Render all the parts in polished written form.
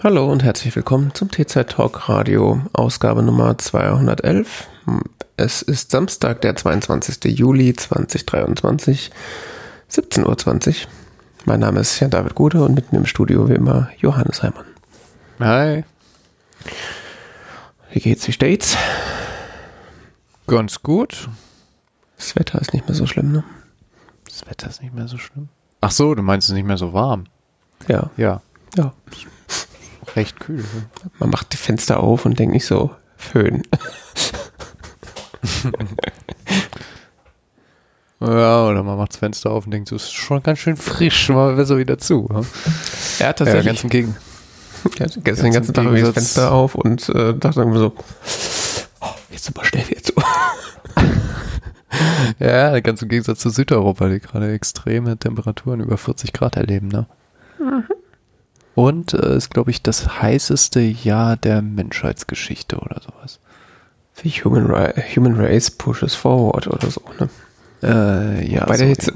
Hallo und herzlich willkommen zum T-Zeit-Talk Radio, Ausgabe Nummer 211. Es ist Samstag, der 22. Juli 2023, 17:20 Uhr. Mein Name ist Jan David Gude und mit mir im Studio wie immer Johannes Heimann. Hi. Wie geht's, wie steht's? Ganz gut. Das Wetter ist nicht mehr so schlimm, ne? Das Wetter ist nicht mehr so schlimm. Ach so, du meinst es ist nicht mehr so warm. Ja. Ja. Ja. Recht kühl. Man macht die Fenster auf und denkt nicht so, Föhn. Ja, oder man macht das Fenster auf und denkt, so ist schon ganz schön frisch, mal besser wieder zu. Ja, tatsächlich. Ganz im Gegenteil. Ja, gestern den ganzen Tag habe ich das Fenster auf und dachte irgendwie so, jetzt aber schnell wieder zu. Ja, ganz im Gegensatz zu Südeuropa, die gerade extreme Temperaturen über 40 Grad erleben, ne? Mhm. Und ist, glaube ich, das heißeste Jahr der Menschheitsgeschichte oder sowas. Wie Human Race pushes forward oder so, ne? Ja. Bei der Hitze.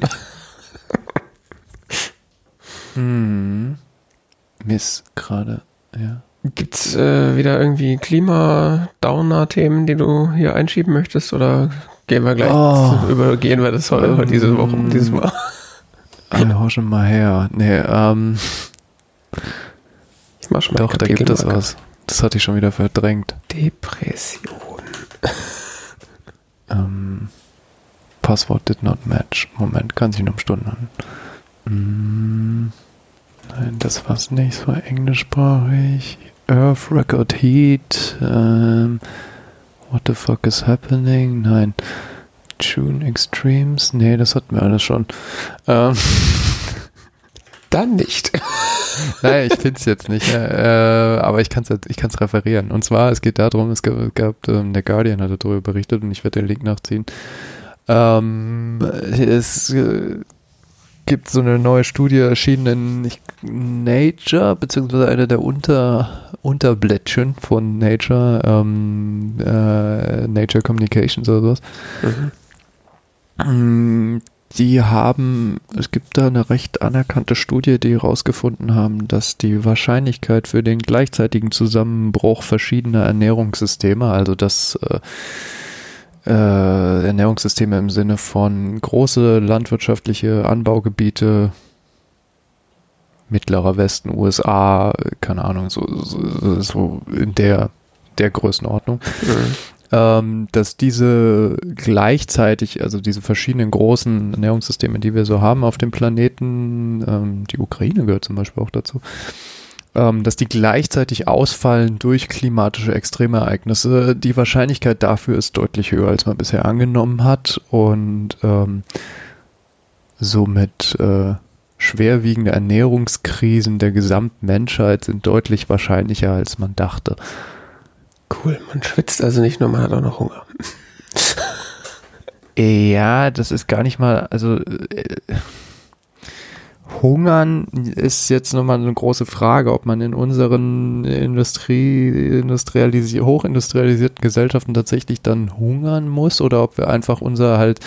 Miss gerade, ja. Gibt's wieder irgendwie Klima-Downer-Themen, die du hier einschieben möchtest? Oder gehen wir gleich übergehen wir das heute diese Woche, dieses Mal? Hau schon mal her. Nee, ich mach schon mal doch, da gibt es was. Das hatte ich schon wieder verdrängt. Depression. Passwort did not match. Moment, kann sich nur um Stunden handeln. Nein, das war's nicht. Es war englischsprachig. Earth Record Heat. What the fuck is happening? Nein. June Extremes. Nee, das hatten wir alles schon. Dann nicht. Nein, ich finde es jetzt nicht. Aber ich kann es referieren. Und zwar, es geht darum, es gab der Guardian hatte darüber berichtet und ich werde den Link nachziehen. Es gibt so eine neue Studie erschienen in Nature, beziehungsweise eine der Unterblättchen von Nature, Nature Communications oder sowas. Es gibt da eine recht anerkannte Studie, die herausgefunden haben, dass die Wahrscheinlichkeit für den gleichzeitigen Zusammenbruch verschiedener Ernährungssysteme, also das Ernährungssysteme im Sinne von große landwirtschaftliche Anbaugebiete, Mittlerer Westen, USA, keine Ahnung, so in der Größenordnung, dass diese gleichzeitig, also diese verschiedenen großen Ernährungssysteme, die wir so haben auf dem Planeten, die Ukraine gehört zum Beispiel auch dazu, dass die gleichzeitig ausfallen durch klimatische Extremereignisse. Die Wahrscheinlichkeit dafür ist deutlich höher, als man bisher angenommen hat und somit schwerwiegende Ernährungskrisen der gesamten Menschheit sind deutlich wahrscheinlicher, als man dachte. Cool, man schwitzt also nicht nur, man hat auch noch Hunger. Ja, das ist gar nicht mal, also Hungern ist jetzt nochmal eine große Frage, ob man in unseren hochindustrialisierten Gesellschaften tatsächlich dann hungern muss oder ob wir einfach unser halt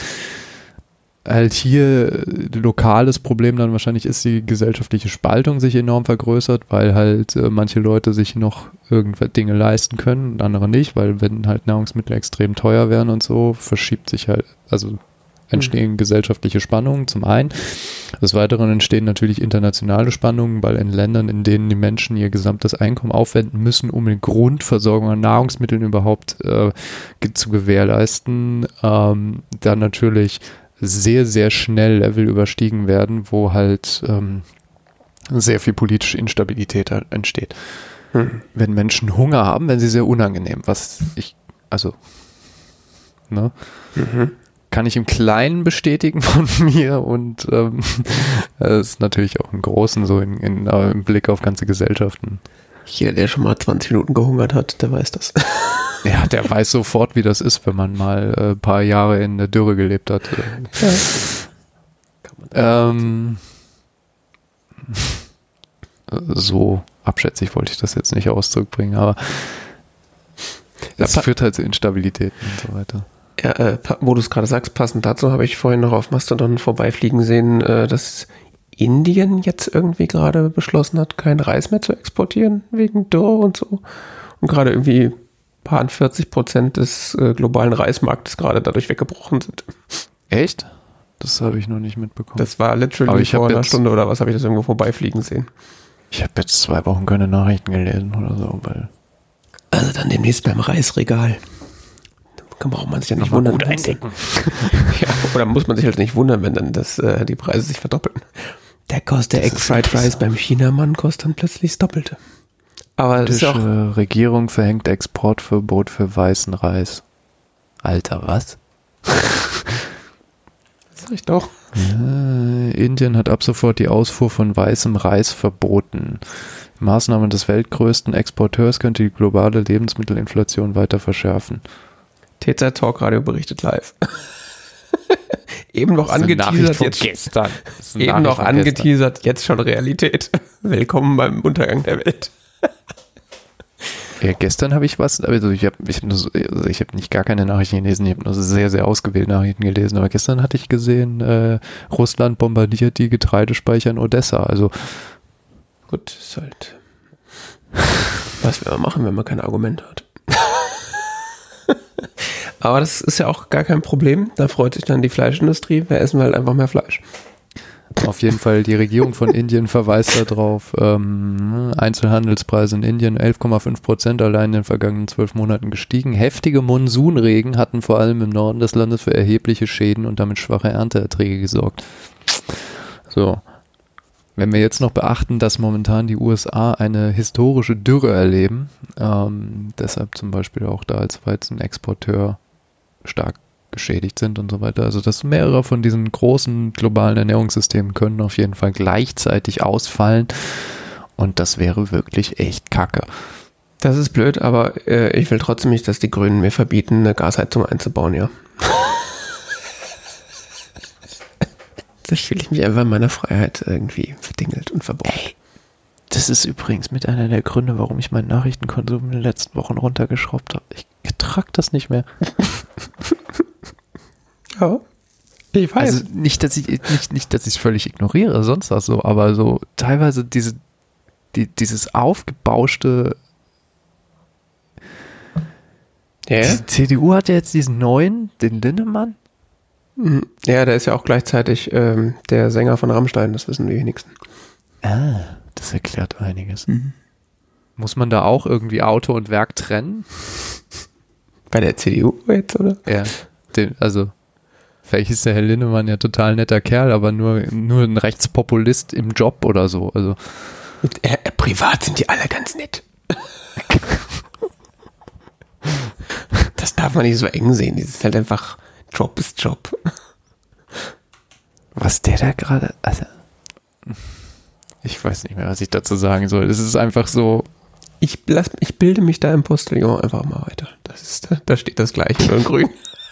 hier lokales Problem dann wahrscheinlich ist, die gesellschaftliche Spaltung sich enorm vergrößert, weil halt manche Leute sich noch irgendwelche Dinge leisten können und andere nicht, weil wenn halt Nahrungsmittel extrem teuer werden und so, verschiebt sich halt, also entstehen gesellschaftliche Spannungen zum einen. Des Weiteren entstehen natürlich internationale Spannungen, weil in Ländern, in denen die Menschen ihr gesamtes Einkommen aufwenden müssen, um eine Grundversorgung an Nahrungsmitteln überhaupt zu gewährleisten, dann natürlich sehr, sehr schnell Level überstiegen werden, wo halt sehr viel politische Instabilität entsteht. Wenn Menschen Hunger haben, werden sie sehr unangenehm, kann ich im Kleinen bestätigen von mir und das ist natürlich auch im Großen so im Blick auf ganze Gesellschaften. Jeder, der schon mal 20 Minuten gehungert hat, der weiß das. Ja, der weiß sofort, wie das ist, wenn man mal ein paar Jahre in der Dürre gelebt hat. Ja. So abschätzig wollte ich das jetzt nicht Ausdruck bringen, aber es führt halt zu Instabilitäten und so weiter. Ja, wo du es gerade sagst, passend dazu habe ich vorhin noch auf Mastodon vorbeifliegen sehen, dass Indien jetzt irgendwie gerade beschlossen hat, kein Reis mehr zu exportieren wegen Dürre und so. Und gerade irgendwie paar 40% des globalen Reismarktes gerade dadurch weggebrochen sind. Echt? Das habe ich noch nicht mitbekommen. Das war literally vor einer Stunde oder was, habe ich das irgendwo vorbeifliegen sehen. Ich habe jetzt 2 Wochen keine Nachrichten gelesen oder so, weil... Also dann demnächst beim Reisregal. Da braucht man sich ja nicht wundern. Gut eindecken. Ja, oder muss man sich halt nicht wundern, wenn dann die Preise sich verdoppeln. Der Egg Fried Rice beim Chinamann kostet dann plötzlich das Doppelte. Aber das ist auch... Regierung verhängt Exportverbot für weißen Reis. Alter, was? Sag ich doch. Ja, Indien hat ab sofort die Ausfuhr von weißem Reis verboten. Maßnahme des weltgrößten Exporteurs könnte die globale Lebensmittelinflation weiter verschärfen. TZ Talk Radio berichtet live. Eben noch angeteasert, jetzt gestern. Eben noch angeteasert, jetzt schon Realität. Willkommen beim Untergang der Welt. Ja, gestern habe ich was, also ich hab nicht gar keine Nachrichten gelesen, ich habe nur sehr, sehr ausgewählte Nachrichten gelesen, aber gestern hatte ich gesehen, Russland bombardiert die Getreidespeicher in Odessa, also gut, ist halt was wir machen, wenn man kein Argument hat. Aber das ist ja auch gar kein Problem, da freut sich dann die Fleischindustrie, wir essen halt einfach mehr Fleisch. Auf jeden Fall, die Regierung von Indien verweist darauf, Einzelhandelspreise in Indien 11,5% allein in den vergangenen 12 Monaten gestiegen. Heftige Monsunregen hatten vor allem im Norden des Landes für erhebliche Schäden und damit schwache Ernteerträge gesorgt. So, wenn wir jetzt noch beachten, dass momentan die USA eine historische Dürre erleben, deshalb zum Beispiel auch da als Weizenexporteur stark geschädigt sind und so weiter. Also dass mehrere von diesen großen globalen Ernährungssystemen können auf jeden Fall gleichzeitig ausfallen und das wäre wirklich echt kacke. Das ist blöd, aber ich will trotzdem nicht, dass die Grünen mir verbieten, eine Gasheizung einzubauen, ja. Da fühle ich mich einfach in meiner Freiheit irgendwie verdingelt und verboten. Ey, das ist übrigens mit einer der Gründe, warum ich meinen Nachrichtenkonsum in den letzten Wochen runtergeschraubt habe. Ich trage das nicht mehr. Ja, ich weiß. Also nicht, dass ich es völlig ignoriere, sonst was so, aber so teilweise dieses aufgebauschte. Ja? Die CDU hat ja jetzt diesen neuen, den Lindemann. Ja, der ist ja auch gleichzeitig der Sänger von Rammstein, das wissen die wenigsten. Ah, das erklärt einiges. Muss man da auch irgendwie Auto und Werk trennen? Bei der CDU jetzt, oder? Ja, also vielleicht ist der Herr Lindemann ja total netter Kerl, aber nur ein Rechtspopulist im Job oder so. Also privat sind die alle ganz nett. Das darf man nicht so eng sehen. Das ist halt einfach Job ist Job. Was der da gerade, also ich weiß nicht mehr, was ich dazu sagen soll. Es ist einfach so. Ich bilde mich da im Postillon einfach mal weiter. Da steht das Gleiche nur in grün.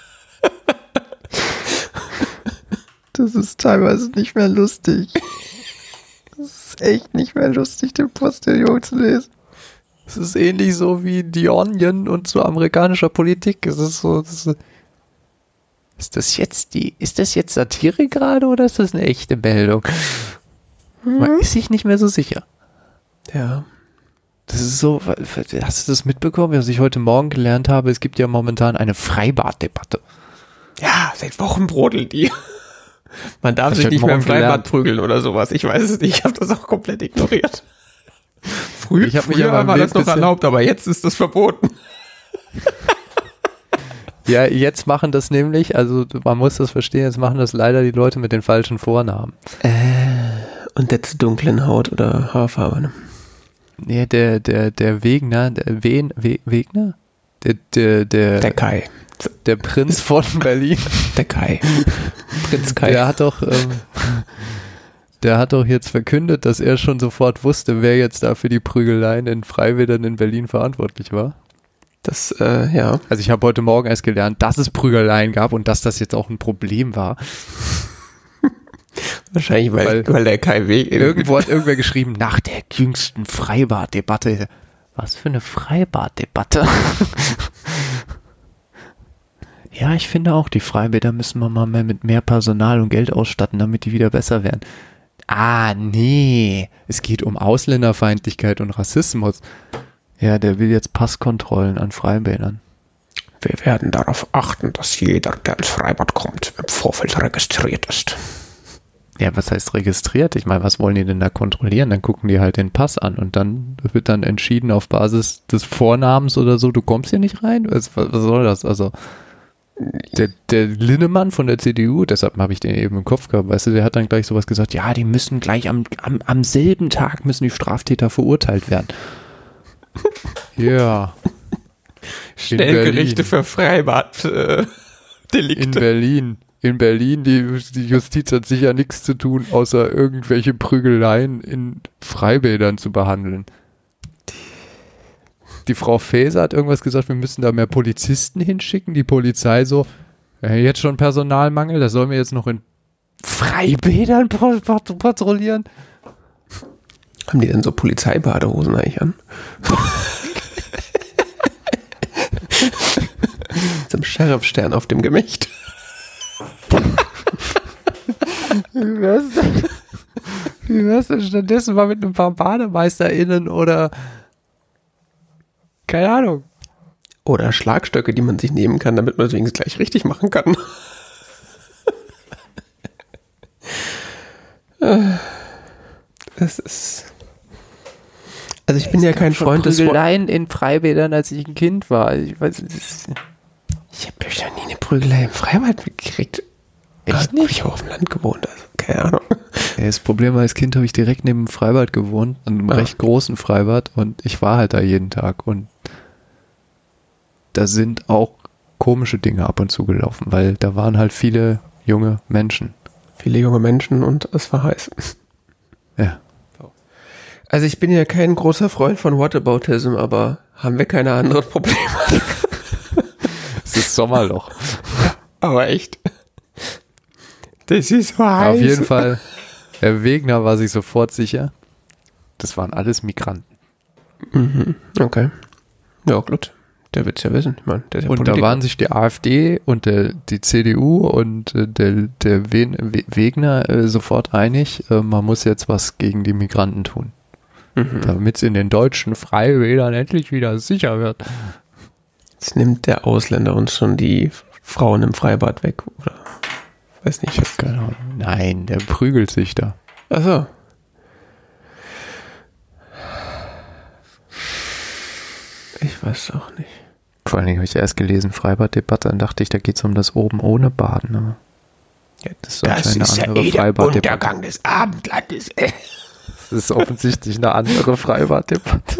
Das ist teilweise nicht mehr lustig. Das ist echt nicht mehr lustig, den Postillon zu lesen. Es ist ähnlich so wie The Onion und zu amerikanischer Politik. Es ist so. Ist das jetzt Satire gerade oder ist das eine echte Meldung? Man ist sich nicht mehr so sicher. Ja. Das ist so, hast du das mitbekommen, was ich heute Morgen gelernt habe? Es gibt ja momentan eine Freibad-Debatte. Ja, seit Wochen brodelt die. Man darf sich nicht mehr im Freibad prügeln oder sowas. Ich weiß es nicht, ich habe das auch komplett ignoriert. Früher war das noch erlaubt, aber jetzt ist das verboten. Ja, jetzt machen das nämlich, also man muss das verstehen, jetzt machen das leider die Leute mit den falschen Vornamen. Und der zu dunklen Haut oder Haarfarbe, ne? Nee, der Wegner, Wegner? Der Kai. Der Prinz von Berlin. Der Kai. Prinz Kai. Der hat doch jetzt verkündet, dass er schon sofort wusste, wer jetzt da für die Prügeleien in Freiwildern in Berlin verantwortlich war. Das, ja. Also ich habe heute Morgen erst gelernt, dass es Prügeleien gab und dass das jetzt auch ein Problem war. Wahrscheinlich, weil der KW... Irgendwo hat irgendwer geschrieben, nach der jüngsten Freibad-Debatte. Was für eine Freibad-Debatte? Ja, ich finde auch, die Freibäder müssen wir mal mit mehr Personal und Geld ausstatten, damit die wieder besser werden. Nee. Es geht um Ausländerfeindlichkeit und Rassismus. Ja, der will jetzt Passkontrollen an Freibädern. Wir werden darauf achten, dass jeder, der ins Freibad kommt, im Vorfeld registriert ist. Ja, was heißt registriert? Ich meine, was wollen die denn da kontrollieren? Dann gucken die halt den Pass an und dann wird dann entschieden auf Basis des Vornamens oder so, du kommst hier nicht rein? Was soll das? Also der Linnemann von der CDU, deshalb habe ich den eben im Kopf gehabt, weißt du, der hat dann gleich sowas gesagt, ja, die müssen gleich am selben Tag müssen die Straftäter verurteilt werden. Ja. Schnellgerichte für Freibad-Delikte. In Berlin, die Justiz hat sicher nichts zu tun, außer irgendwelche Prügeleien in Freibädern zu behandeln. Die Frau Faeser hat irgendwas gesagt, wir müssen da mehr Polizisten hinschicken. Die Polizei so, jetzt schon Personalmangel, das sollen wir jetzt noch in Freibädern patrouillieren? Haben die denn so Polizeibadehosen eigentlich an? Zum Sheriffstern auf dem Gemächt. Wie wär's denn stattdessen mal mit ein paar BademeisterInnen oder keine Ahnung. Oder Schlagstöcke, die man sich nehmen kann, damit man es wenigstens gleich richtig machen kann. Es ist... Also ich bin ja kein Freund des... Prügeleien in Freibädern, als ich ein Kind war. Ich weiß, ich habe ja nie eine Prügelei im Freibad gekriegt. Echt nicht? Ich habe auf dem Land gewohnt, also keine Ahnung. Ja, das Problem war, als Kind habe ich direkt neben dem Freibad gewohnt, einem recht großen Freibad, und ich war halt da jeden Tag, und da sind auch komische Dinge ab und zu gelaufen, weil da waren halt viele junge Menschen. Viele junge Menschen und es war heiß. Ja. Also ich bin ja kein großer Freund von Whataboutism, aber haben wir keine anderen Probleme? Es ist Sommerloch. Aber echt. Das ist so heiß. Auf jeden Fall, Herr Wegner war sich sofort sicher, das waren alles Migranten. Mhm, okay. Ja, gut. Der wird's ja wissen. Ich meine, der ist ja und Politiker. Da waren sich die AfD und die CDU und der Wegner sofort einig, man muss jetzt was gegen die Migranten tun. Damit es in den deutschen Freibädern endlich wieder sicher wird. Jetzt nimmt der Ausländer uns schon die Frauen im Freibad weg, oder? Weiß nicht. Keine Ahnung. Nein, der prügelt sich da. Ach so. Ich weiß auch nicht. Vor allen Dingen habe ich erst gelesen, Freibad-Debatte, dann dachte ich, da geht es um das oben ohne Baden. Aber ja, das ist ja der Untergang des Abendlandes. Das ist offensichtlich eine andere Freibad-Debatte.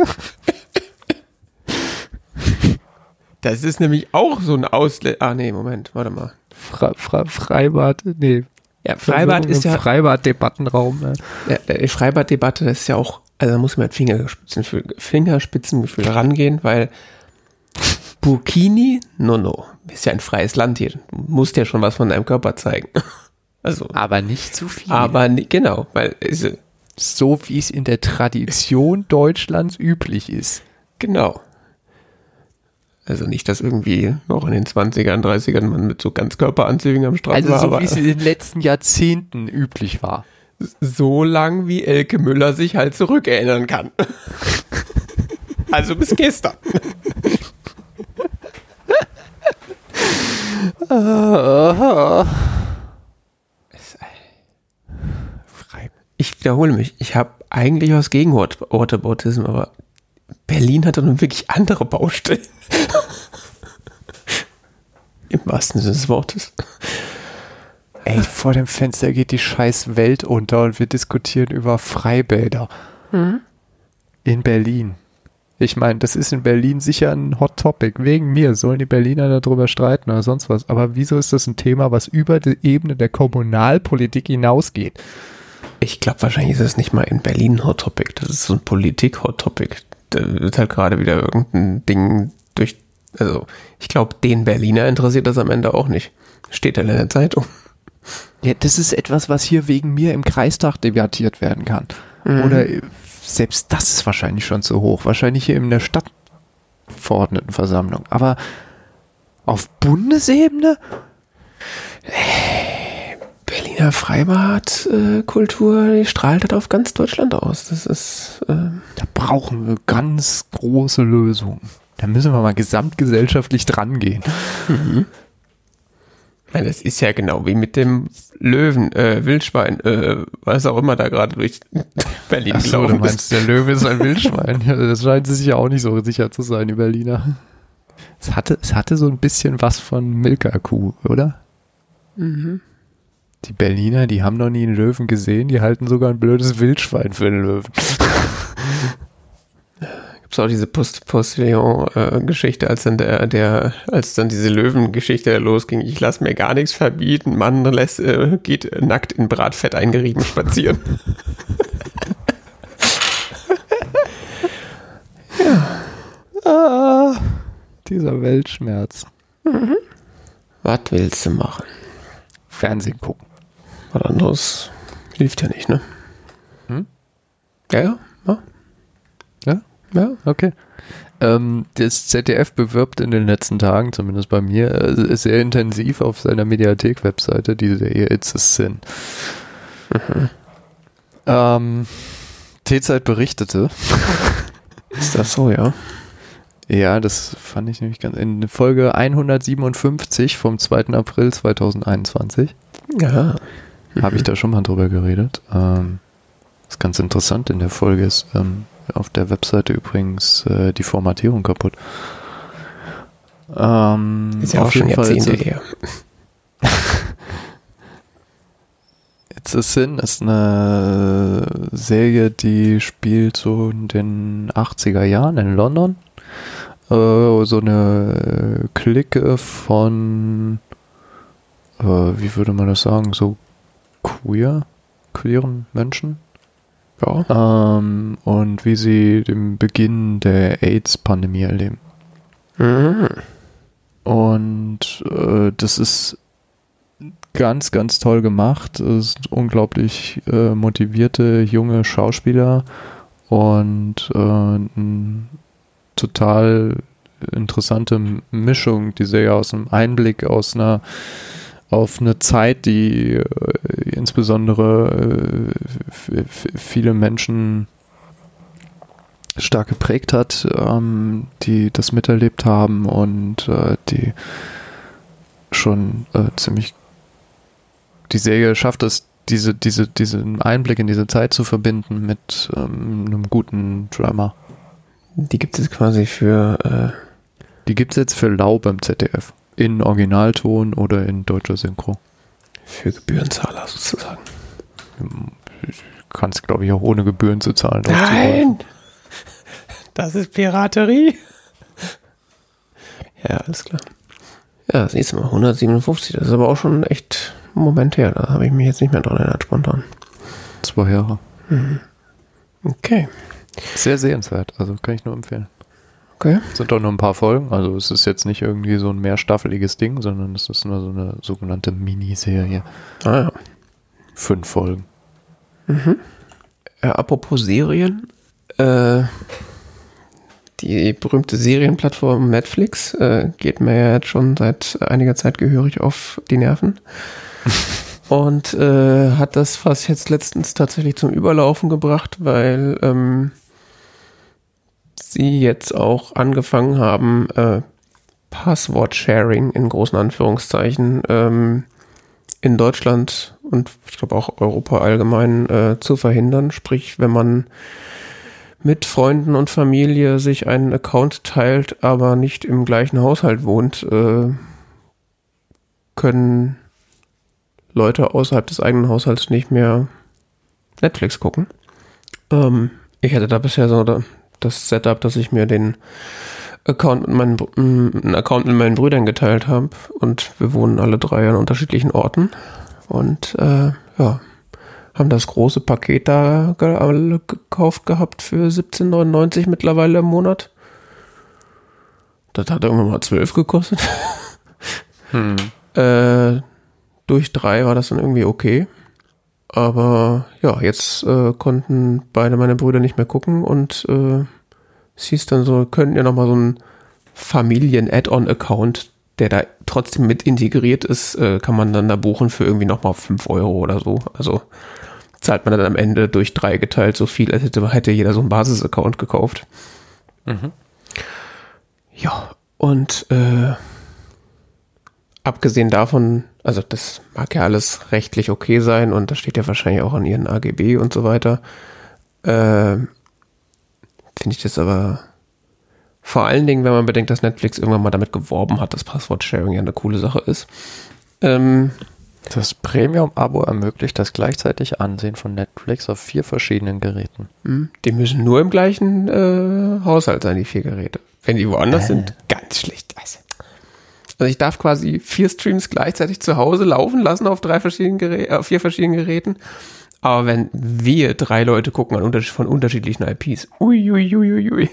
Das ist nämlich auch so ein Ausländer. Ah, nee, Moment, warte mal. Freibad, nee. Ja, Freibad ist ja. Freibad-Debattenraum. Ja, die Freibad-Debatte, das ist ja auch. Also da muss man mit Fingerspitzengefühl rangehen, weil Burkini, no. Ist ja ein freies Land hier. Du musst ja schon was von deinem Körper zeigen. Also. Aber nicht zu viel. Aber genau, weil. So wie es in der Tradition Deutschlands üblich ist. Genau. Also nicht, dass irgendwie noch in den 20ern, 30ern man mit so Ganzkörperanzügen am Strand war. Also so wie es in den letzten Jahrzehnten üblich war. So lang, wie Elke Müller sich halt zurückerinnern kann. Also bis gestern. Ich wiederhole mich, ich habe eigentlich was gegen Whataboutism, aber Berlin hat doch nun wirklich andere Baustellen. Im wahrsten Sinne des Wortes. Ey, vor dem Fenster geht die scheiß Welt unter und wir diskutieren über Freibäder. In Berlin. Ich meine, das ist in Berlin sicher ein Hot Topic. Wegen mir sollen die Berliner darüber streiten oder sonst was. Aber wieso ist das ein Thema, was über die Ebene der Kommunalpolitik hinausgeht? Ich glaube, wahrscheinlich ist es nicht mal in Berlin ein Hot Topic. Das ist so ein Politik-Hot Topic. Da wird halt gerade wieder irgendein Ding durch. Also, ich glaube, den Berliner interessiert das am Ende auch nicht. Steht halt in der Zeitung. Ja, das ist etwas, was hier wegen mir im Kreistag debattiert werden kann. Oder selbst das ist wahrscheinlich schon zu hoch. Wahrscheinlich hier in der Stadtverordnetenversammlung. Aber auf Bundesebene? Berlin Berliner Freibadkultur, die strahlt halt auf ganz Deutschland aus. Das ist. Da brauchen wir ganz große Lösungen. Da müssen wir mal gesamtgesellschaftlich dran gehen. Mhm. Ja, das ist ja genau wie mit dem Löwen, Wildschwein, was auch immer da gerade durch Berlin Ach so, du meinst, der Löwe ist ein Wildschwein. Ja, das scheint sich ja auch nicht so sicher zu sein, die Berliner. Es hatte so ein bisschen was von Milka-Kuh, oder? Mhm. Die Berliner, die haben noch nie einen Löwen gesehen, die halten sogar ein blödes Wildschwein für einen Löwen. Gibt's auch diese Postillon-Geschichte, als dann als dann diese Löwengeschichte losging. Ich lasse mir gar nichts verbieten. Mann geht nackt in Bratfett eingerieben spazieren. Dieser Weltschmerz. Mhm. Was willst du machen? Fernsehen gucken. Was anderes hilft ja nicht, ne? Hm? Ja. Ja, okay. Das ZDF bewirbt in den letzten Tagen, zumindest bei mir, sehr intensiv auf seiner Mediathek-Webseite die Serie It's a Sin. Mhm. T-Zeit berichtete. Ist das so, ja? Ja, das fand ich nämlich in Folge 157 vom 2. April 2021. Ja. Habe ich da schon mal drüber geredet. Was ganz interessant in der Folge ist, auf der Webseite übrigens die Formatierung kaputt. Ist ja auch schon Jahrzehnte her. It's a Sin ist eine Serie, die spielt so in den 80er Jahren in London. So eine Clique von, wie würde man das sagen, so queeren Menschen. Ja. Und wie sie den Beginn der AIDS-Pandemie erleben. Mhm. Und das ist ganz, ganz toll gemacht. Es sind unglaublich motivierte junge Schauspieler und eine total interessante Mischung, die Serie aus einem Einblick auf eine Zeit, die insbesondere viele Menschen stark geprägt hat, die das miterlebt haben und die schon ziemlich die Serie schafft es, diesen Einblick in diese Zeit zu verbinden mit einem guten Drama. Die gibt es quasi die gibt es jetzt für lau beim ZDF. In Originalton oder in deutscher Synchro. Für Gebührenzahler sozusagen. Kannst, glaube ich, auch ohne Gebühren zu zahlen. Nein! Das ist Piraterie. Ja, alles klar. Ja, das nächste Mal 157. Das ist aber auch schon echt ein Moment her. Da habe ich mich jetzt nicht mehr dran erinnert, spontan. 2 Jahre. Mhm. Okay. Sehr sehenswert. Also kann ich nur empfehlen. Okay. Es sind doch nur ein paar Folgen. Also es ist jetzt nicht irgendwie so ein mehrstaffeliges Ding, sondern es ist nur so eine sogenannte Miniserie. Ah ja. 5 Folgen. Mhm. Apropos Serien. Die berühmte Serienplattform Netflix geht mir ja jetzt schon seit einiger Zeit gehörig auf die Nerven. Und hat das Fass jetzt letztens tatsächlich zum Überlaufen gebracht, weil sie jetzt auch angefangen haben, Passwort-Sharing in großen Anführungszeichen in Deutschland und ich glaube auch Europa allgemein zu verhindern. Sprich, wenn man mit Freunden und Familie sich einen Account teilt, aber nicht im gleichen Haushalt wohnt, können Leute außerhalb des eigenen Haushalts nicht mehr Netflix gucken. Ich hatte da bisher so das Setup, dass ich mir den Account einen Account mit meinen Brüdern geteilt habe und wir wohnen alle 3 an unterschiedlichen Orten und haben das große Paket da gekauft gehabt für 17,99 mittlerweile im Monat. Das hat irgendwann mal 12 gekostet. Durch 3 war das dann irgendwie okay. Aber ja, jetzt konnten beide meine Brüder nicht mehr gucken und es hieß dann so, könnten ja nochmal so einen Familien-Add-on-Account der da trotzdem mit integriert ist, kann man dann da buchen für irgendwie nochmal 5 Euro oder so. Also zahlt man dann am Ende durch 3 geteilt so viel, als hätte jeder so einen Basis-Account gekauft. Mhm. Ja, und abgesehen davon, also das mag ja alles rechtlich okay sein und das steht ja wahrscheinlich auch an ihren AGB und so weiter, finde ich das aber vor allen Dingen, wenn man bedenkt, dass Netflix irgendwann mal damit geworben hat, dass Passwort-Sharing ja eine coole Sache ist. Das Premium-Abo ermöglicht das gleichzeitig Ansehen von Netflix auf 4 verschiedenen Geräten. Die müssen nur im gleichen Haushalt sein, die 4 Geräte. Wenn die woanders sind, ganz schlecht. Also ich darf quasi 4 Streams gleichzeitig zu Hause laufen lassen auf 4 verschiedenen Geräten. Aber wenn wir 3 Leute gucken von unterschiedlichen IPs, uiuiuiui.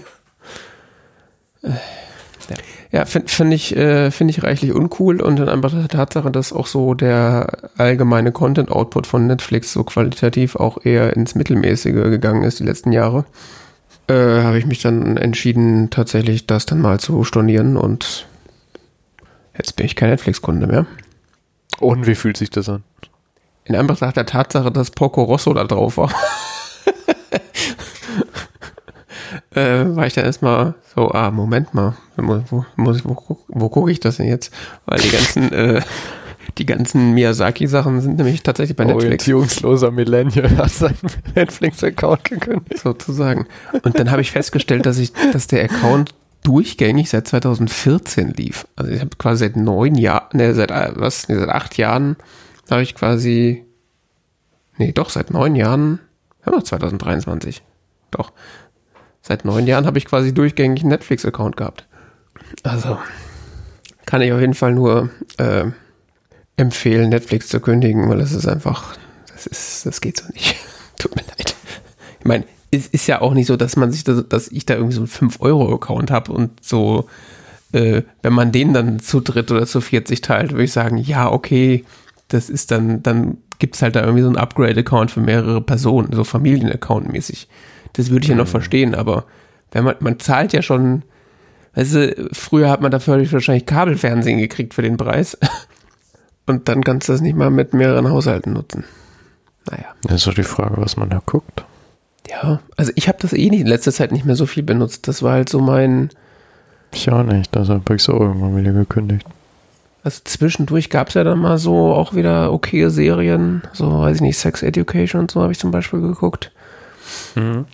Ja, finde ich reichlich uncool und dann einfach der Tatsache, dass auch so der allgemeine Content-Output von Netflix so qualitativ auch eher ins Mittelmäßige gegangen ist die letzten Jahre, habe ich mich dann entschieden, tatsächlich das dann mal zu stornieren und jetzt bin ich kein Netflix-Kunde mehr. Und wie fühlt sich das an? In Anbetracht der Tatsache, dass Porco Rosso da drauf war, war ich dann erstmal so, Moment mal, wo gucke ich das denn jetzt? Weil die ganzen Miyazaki-Sachen sind nämlich tatsächlich bei Netflix. Orientierungsloser Millennial hat seinen Netflix-Account gekündigt. Sozusagen. Und dann habe ich festgestellt, dass der Account durchgängig seit 2014 lief. Also ich habe quasi seit 9 Jahren, seit 8 Jahren habe ich quasi, seit 9 Jahren, ja noch 2023, doch. Seit 9 Jahren habe ich quasi durchgängig einen Netflix-Account gehabt. Also kann ich auf jeden Fall nur empfehlen, Netflix zu kündigen, weil das ist einfach, das geht so nicht. Tut mir leid. Ich meine, es ist ja auch nicht so, dass ich da irgendwie so einen 5-Euro-Account habe und so, wenn man den dann zu dritt oder zu 40 teilt, würde ich sagen, ja, okay, das ist dann gibt es halt da irgendwie so einen Upgrade-Account für mehrere Personen, so Familien-Account-mäßig. Das würde ich ja noch verstehen, aber wenn man zahlt ja schon, weißt du, früher hat man dafür wahrscheinlich Kabelfernsehen gekriegt für den Preis und dann kannst du das nicht mal mit mehreren Haushalten nutzen. Naja. Das ist doch die Frage, was man da guckt. Ja, also ich habe das in letzter Zeit nicht mehr so viel benutzt. Das war halt so Ich auch nicht, deshalb habe ich es auch irgendwann wieder gekündigt. Also zwischendurch gab es ja dann mal so auch wieder okaye Serien, so weiß ich nicht, Sex Education und so habe ich zum Beispiel geguckt. Mhm.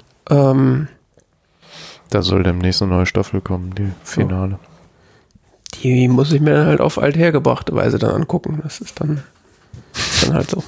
Da soll demnächst eine neue Staffel kommen, die Finale. Die muss ich mir dann halt auf althergebrachte Weise dann angucken. Das ist dann halt so.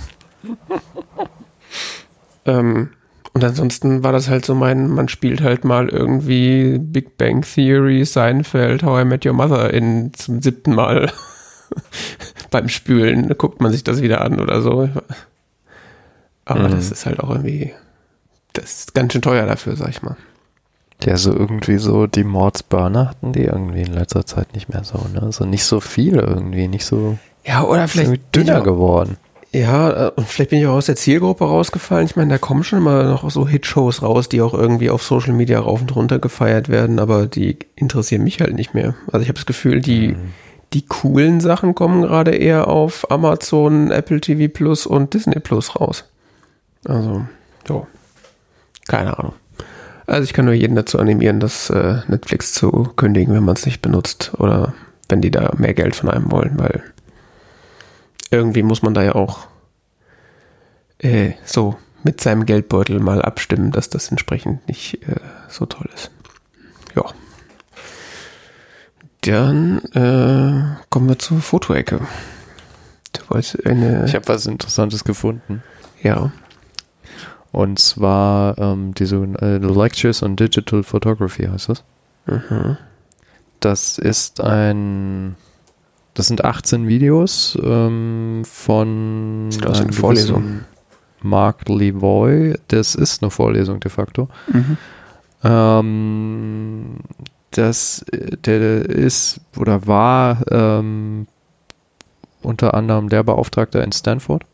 Und ansonsten war das halt so man spielt halt mal irgendwie Big Bang Theory, Seinfeld, How I Met Your Mother zum 7. Mal beim Spülen. Guckt man sich das wieder an oder so. Aber das ist halt auch irgendwie, das ist ganz schön teuer dafür, sag ich mal. Ja, so irgendwie so die Mordsburner hatten die irgendwie in letzter Zeit nicht mehr so, ne? Also nicht so viele irgendwie, nicht so. Ja, oder vielleicht dünner geworden. Ja, und vielleicht bin ich auch aus der Zielgruppe rausgefallen. Ich meine, da kommen schon immer noch so Hitshows raus, die auch irgendwie auf Social Media rauf und runter gefeiert werden, aber die interessieren mich halt nicht mehr. Also ich habe das Gefühl, die coolen Sachen kommen gerade eher auf Amazon, Apple TV Plus und Disney Plus raus. Also, so. Keine Ahnung. Also ich kann nur jeden dazu animieren, das Netflix zu kündigen, wenn man es nicht benutzt oder wenn die da mehr Geld von einem wollen, weil irgendwie muss man da ja auch so mit seinem Geldbeutel mal abstimmen, dass das entsprechend nicht so toll ist. Ja. Dann kommen wir zur Fotoecke. Ich habe was Interessantes gefunden. Ja. Und zwar diese Lectures on Digital Photography heißt das. Mhm. Das sind 18 Videos von eine Vorlesung. Mark Levoy. Das ist eine Vorlesung de facto. Mhm. Der ist oder war unter anderem der Beauftragte in Stanford.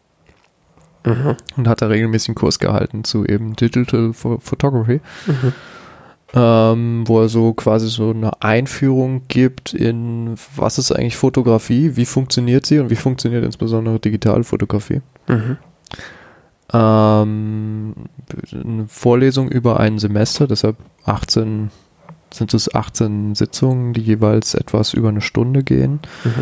Mhm. Und hat da regelmäßig einen Kurs gehalten zu eben Digital Photography. Mhm. wo er so quasi so eine Einführung gibt in, was ist eigentlich Fotografie, wie funktioniert sie und wie funktioniert insbesondere digitale Fotografie. Eine Vorlesung über ein Semester, deshalb 18 Sitzungen, die jeweils etwas über eine Stunde gehen.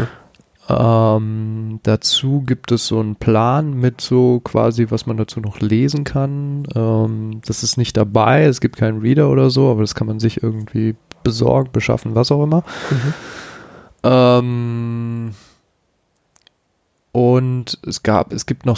Dazu gibt es so einen Plan mit so quasi, was man dazu noch lesen kann. Das ist nicht dabei, es gibt keinen Reader oder so, aber das kann man sich irgendwie besorgen, beschaffen, was auch immer. Und es gab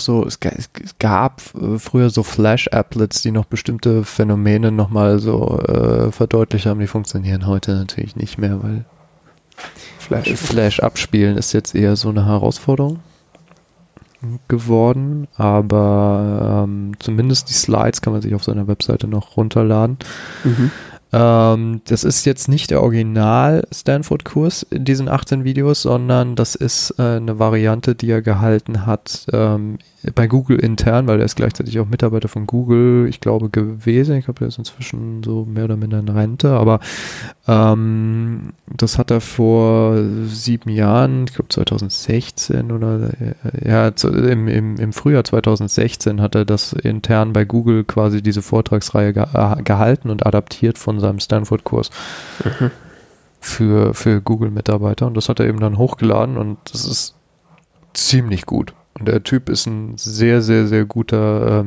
früher so Flash-Applets, die noch bestimmte Phänomene nochmal so verdeutlicht haben, die funktionieren heute natürlich nicht mehr, weil Flash abspielen ist jetzt eher so eine Herausforderung geworden, aber zumindest die Slides kann man sich auf seiner Webseite noch runterladen. Das ist jetzt nicht der Original-Stanford-Kurs in diesen 18 Videos, sondern das ist eine Variante, die er gehalten hat bei Google intern, weil er ist gleichzeitig auch Mitarbeiter von Google, ich glaube, gewesen. Ich glaube, er ist inzwischen so mehr oder minder in Rente, aber das hat er vor 7 Jahren, ich glaube 2016 oder im Frühjahr 2016 hat er das intern bei Google quasi diese Vortragsreihe gehalten und adaptiert von seinem Stanford-Kurs für Google-Mitarbeiter, und das hat er eben dann hochgeladen und das ist ziemlich gut. Und der Typ ist ein sehr, sehr, sehr guter,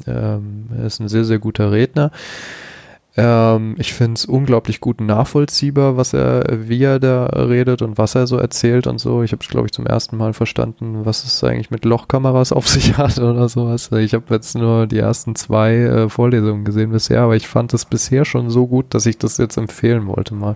Redner. Ich finde es unglaublich gut nachvollziehbar, wie er da redet und was er so erzählt und so. Ich habe es, glaube ich, zum ersten Mal verstanden, was es eigentlich mit Lochkameras auf sich hat oder sowas. Ich habe jetzt nur die ersten 2 Vorlesungen gesehen bisher, aber ich fand es bisher schon so gut, dass ich das jetzt empfehlen wollte mal.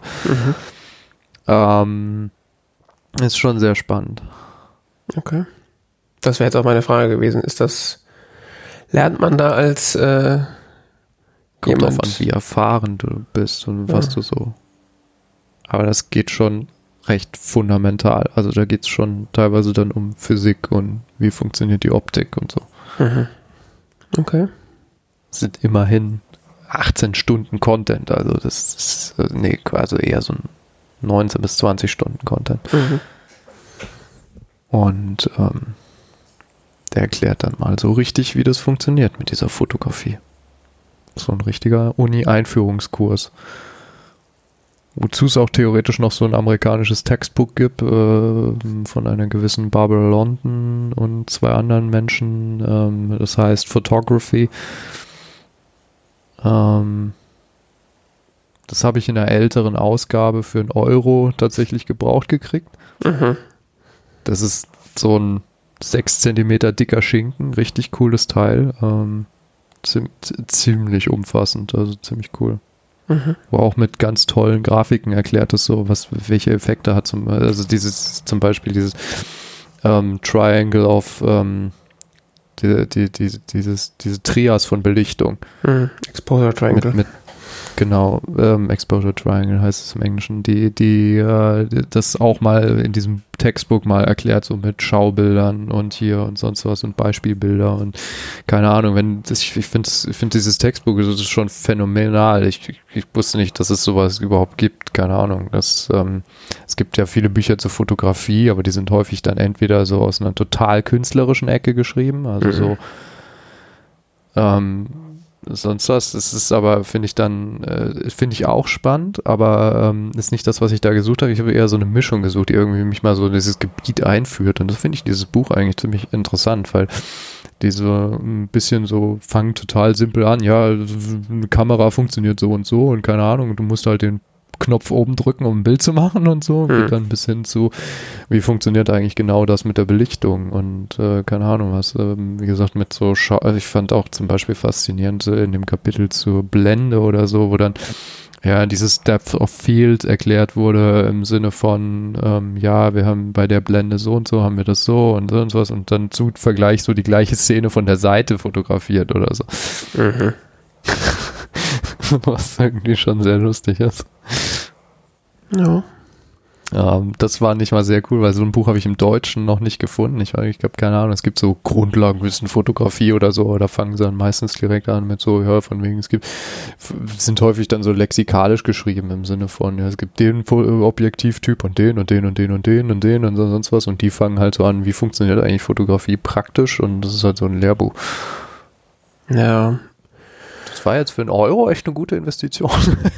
Ist schon sehr spannend. Okay. Das wäre jetzt auch meine Frage gewesen. Lernt man da als Kommt drauf an, wie erfahren du bist und was du so. Aber das geht schon recht fundamental. Also da geht es schon teilweise dann um Physik und wie funktioniert die Optik und so. Okay. Das sind immerhin 18 Stunden Content. Also das ist quasi eher so ein 19 bis 20 Stunden Content. Und der erklärt dann mal so richtig, wie das funktioniert mit dieser Fotografie. So ein richtiger Uni-Einführungskurs. Wozu es auch theoretisch noch so ein amerikanisches Textbook gibt von einer gewissen Barbara London und 2 anderen Menschen. Das heißt Photography. Das habe ich in einer älteren Ausgabe für €1 tatsächlich gebraucht gekriegt. Das ist so ein 6 Zentimeter dicker Schinken. Richtig cooles Teil. Ziemlich umfassend, also ziemlich cool. Wo auch mit ganz tollen Grafiken erklärt ist, so welche Effekte hat zum Beispiel dieses Triangle of diese Trias von Belichtung. Exposure Triangle. Exposure Triangle heißt es im Englischen, die das auch mal in diesem Textbook mal erklärt, so mit Schaubildern und hier und sonst was und Beispielbilder und keine Ahnung, ich finde dieses Textbook ist schon phänomenal. Ich wusste nicht, dass es sowas überhaupt gibt, keine Ahnung. Es gibt ja viele Bücher zur Fotografie, aber die sind häufig dann entweder so aus einer total künstlerischen Ecke geschrieben, also so sonst was. Das ist aber, finde ich auch spannend, aber ist nicht das, was ich da gesucht habe. Ich habe eher so eine Mischung gesucht, die irgendwie mich mal so in dieses Gebiet einführt. Und das finde ich dieses Buch eigentlich ziemlich interessant, weil die so ein bisschen so fangen total simpel an. Ja, eine Kamera funktioniert so und so und keine Ahnung, du musst halt den Knopf oben drücken, um ein Bild zu machen und so. Geht dann bis hin zu, wie funktioniert eigentlich genau das mit der Belichtung und keine Ahnung was. Wie gesagt, mit so ich fand auch zum Beispiel faszinierend in dem Kapitel zur Blende oder so, wo dann dieses Depth of Field erklärt wurde im Sinne von, wir haben bei der Blende so und so, haben wir das so und was und dann zu Vergleich so die gleiche Szene von der Seite fotografiert oder so. Was irgendwie schon sehr lustig ist. Ja. Das war nicht mal sehr cool, weil so ein Buch habe ich im Deutschen noch nicht gefunden. Ich habe keine Ahnung, es gibt so Grundlagenwissen, Fotografie oder so, oder fangen sie dann meistens direkt an mit so, ja, von wegen, sind häufig dann so lexikalisch geschrieben im Sinne von, ja, es gibt den Objektivtyp und den und den und den und den und den und sonst was, und die fangen halt so an, wie funktioniert eigentlich Fotografie praktisch, und das ist halt so ein Lehrbuch. Ja. Das war jetzt für €1 echt eine gute Investition.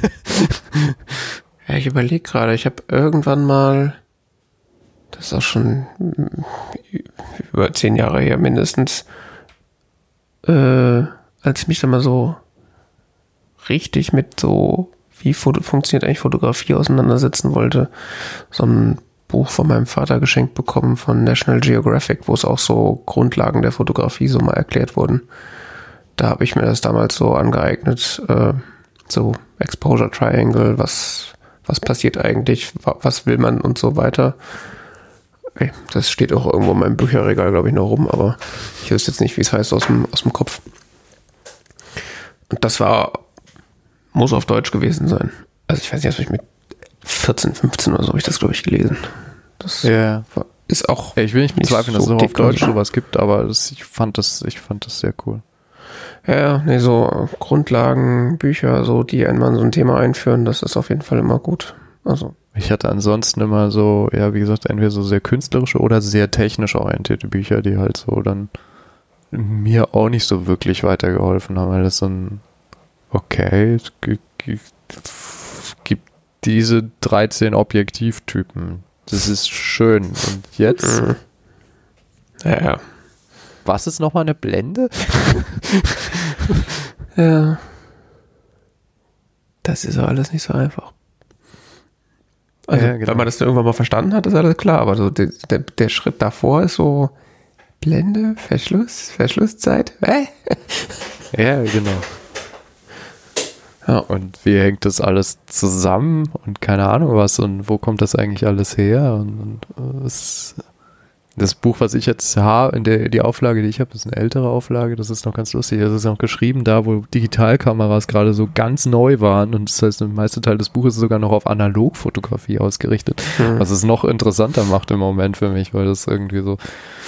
Ja, ich überlege gerade, ich habe irgendwann mal, das ist auch schon über 10 Jahre her mindestens, als ich mich dann mal so richtig mit so, wie funktioniert eigentlich Fotografie auseinandersetzen wollte, so ein Buch von meinem Vater geschenkt bekommen von National Geographic, wo es auch so Grundlagen der Fotografie so mal erklärt wurden. Da habe ich mir das damals so angeeignet, so Exposure Triangle, was passiert eigentlich, was will man und so weiter. Das steht auch irgendwo in meinem Bücherregal, glaube ich, noch rum, aber ich wüsste jetzt nicht, wie es heißt aus dem Kopf. Und das muss auf Deutsch gewesen sein. Also ich weiß nicht, was ich mit 14, 15 oder so habe ich das, glaube ich, gelesen. Das ist auch. Ja, ich will nicht bezweifeln, dass es auch auf Deutsch sowas gibt, aber ich fand das sehr cool. Ja, nee, so Grundlagenbücher, so, die einmal in so ein Thema einführen, das ist auf jeden Fall immer gut. Also. Ich hatte ansonsten immer so, ja, wie gesagt, entweder so sehr künstlerische oder sehr technisch orientierte Bücher, die halt so dann mir auch nicht so wirklich weitergeholfen haben, weil das so ein, okay, es gibt diese 13 Objektivtypen. Das ist schön. Und jetzt? Ja. Was ist nochmal eine Blende? Ja. Das ist auch alles nicht so einfach. Also, ja, genau. Wenn man das irgendwann mal verstanden hat, ist alles klar, aber so der Schritt davor ist so Blende, Verschlusszeit. Ja, genau. Ja, und wie hängt das alles zusammen und keine Ahnung was und wo kommt das eigentlich alles her? Und das Buch, was ich jetzt habe, die Auflage, die ich habe, ist eine ältere Auflage, das ist noch ganz lustig. Das ist auch geschrieben da, wo Digitalkameras gerade so ganz neu waren, und das heißt, der meiste Teil des Buches ist sogar noch auf Analogfotografie ausgerichtet, was es noch interessanter macht im Moment für mich, weil das irgendwie so,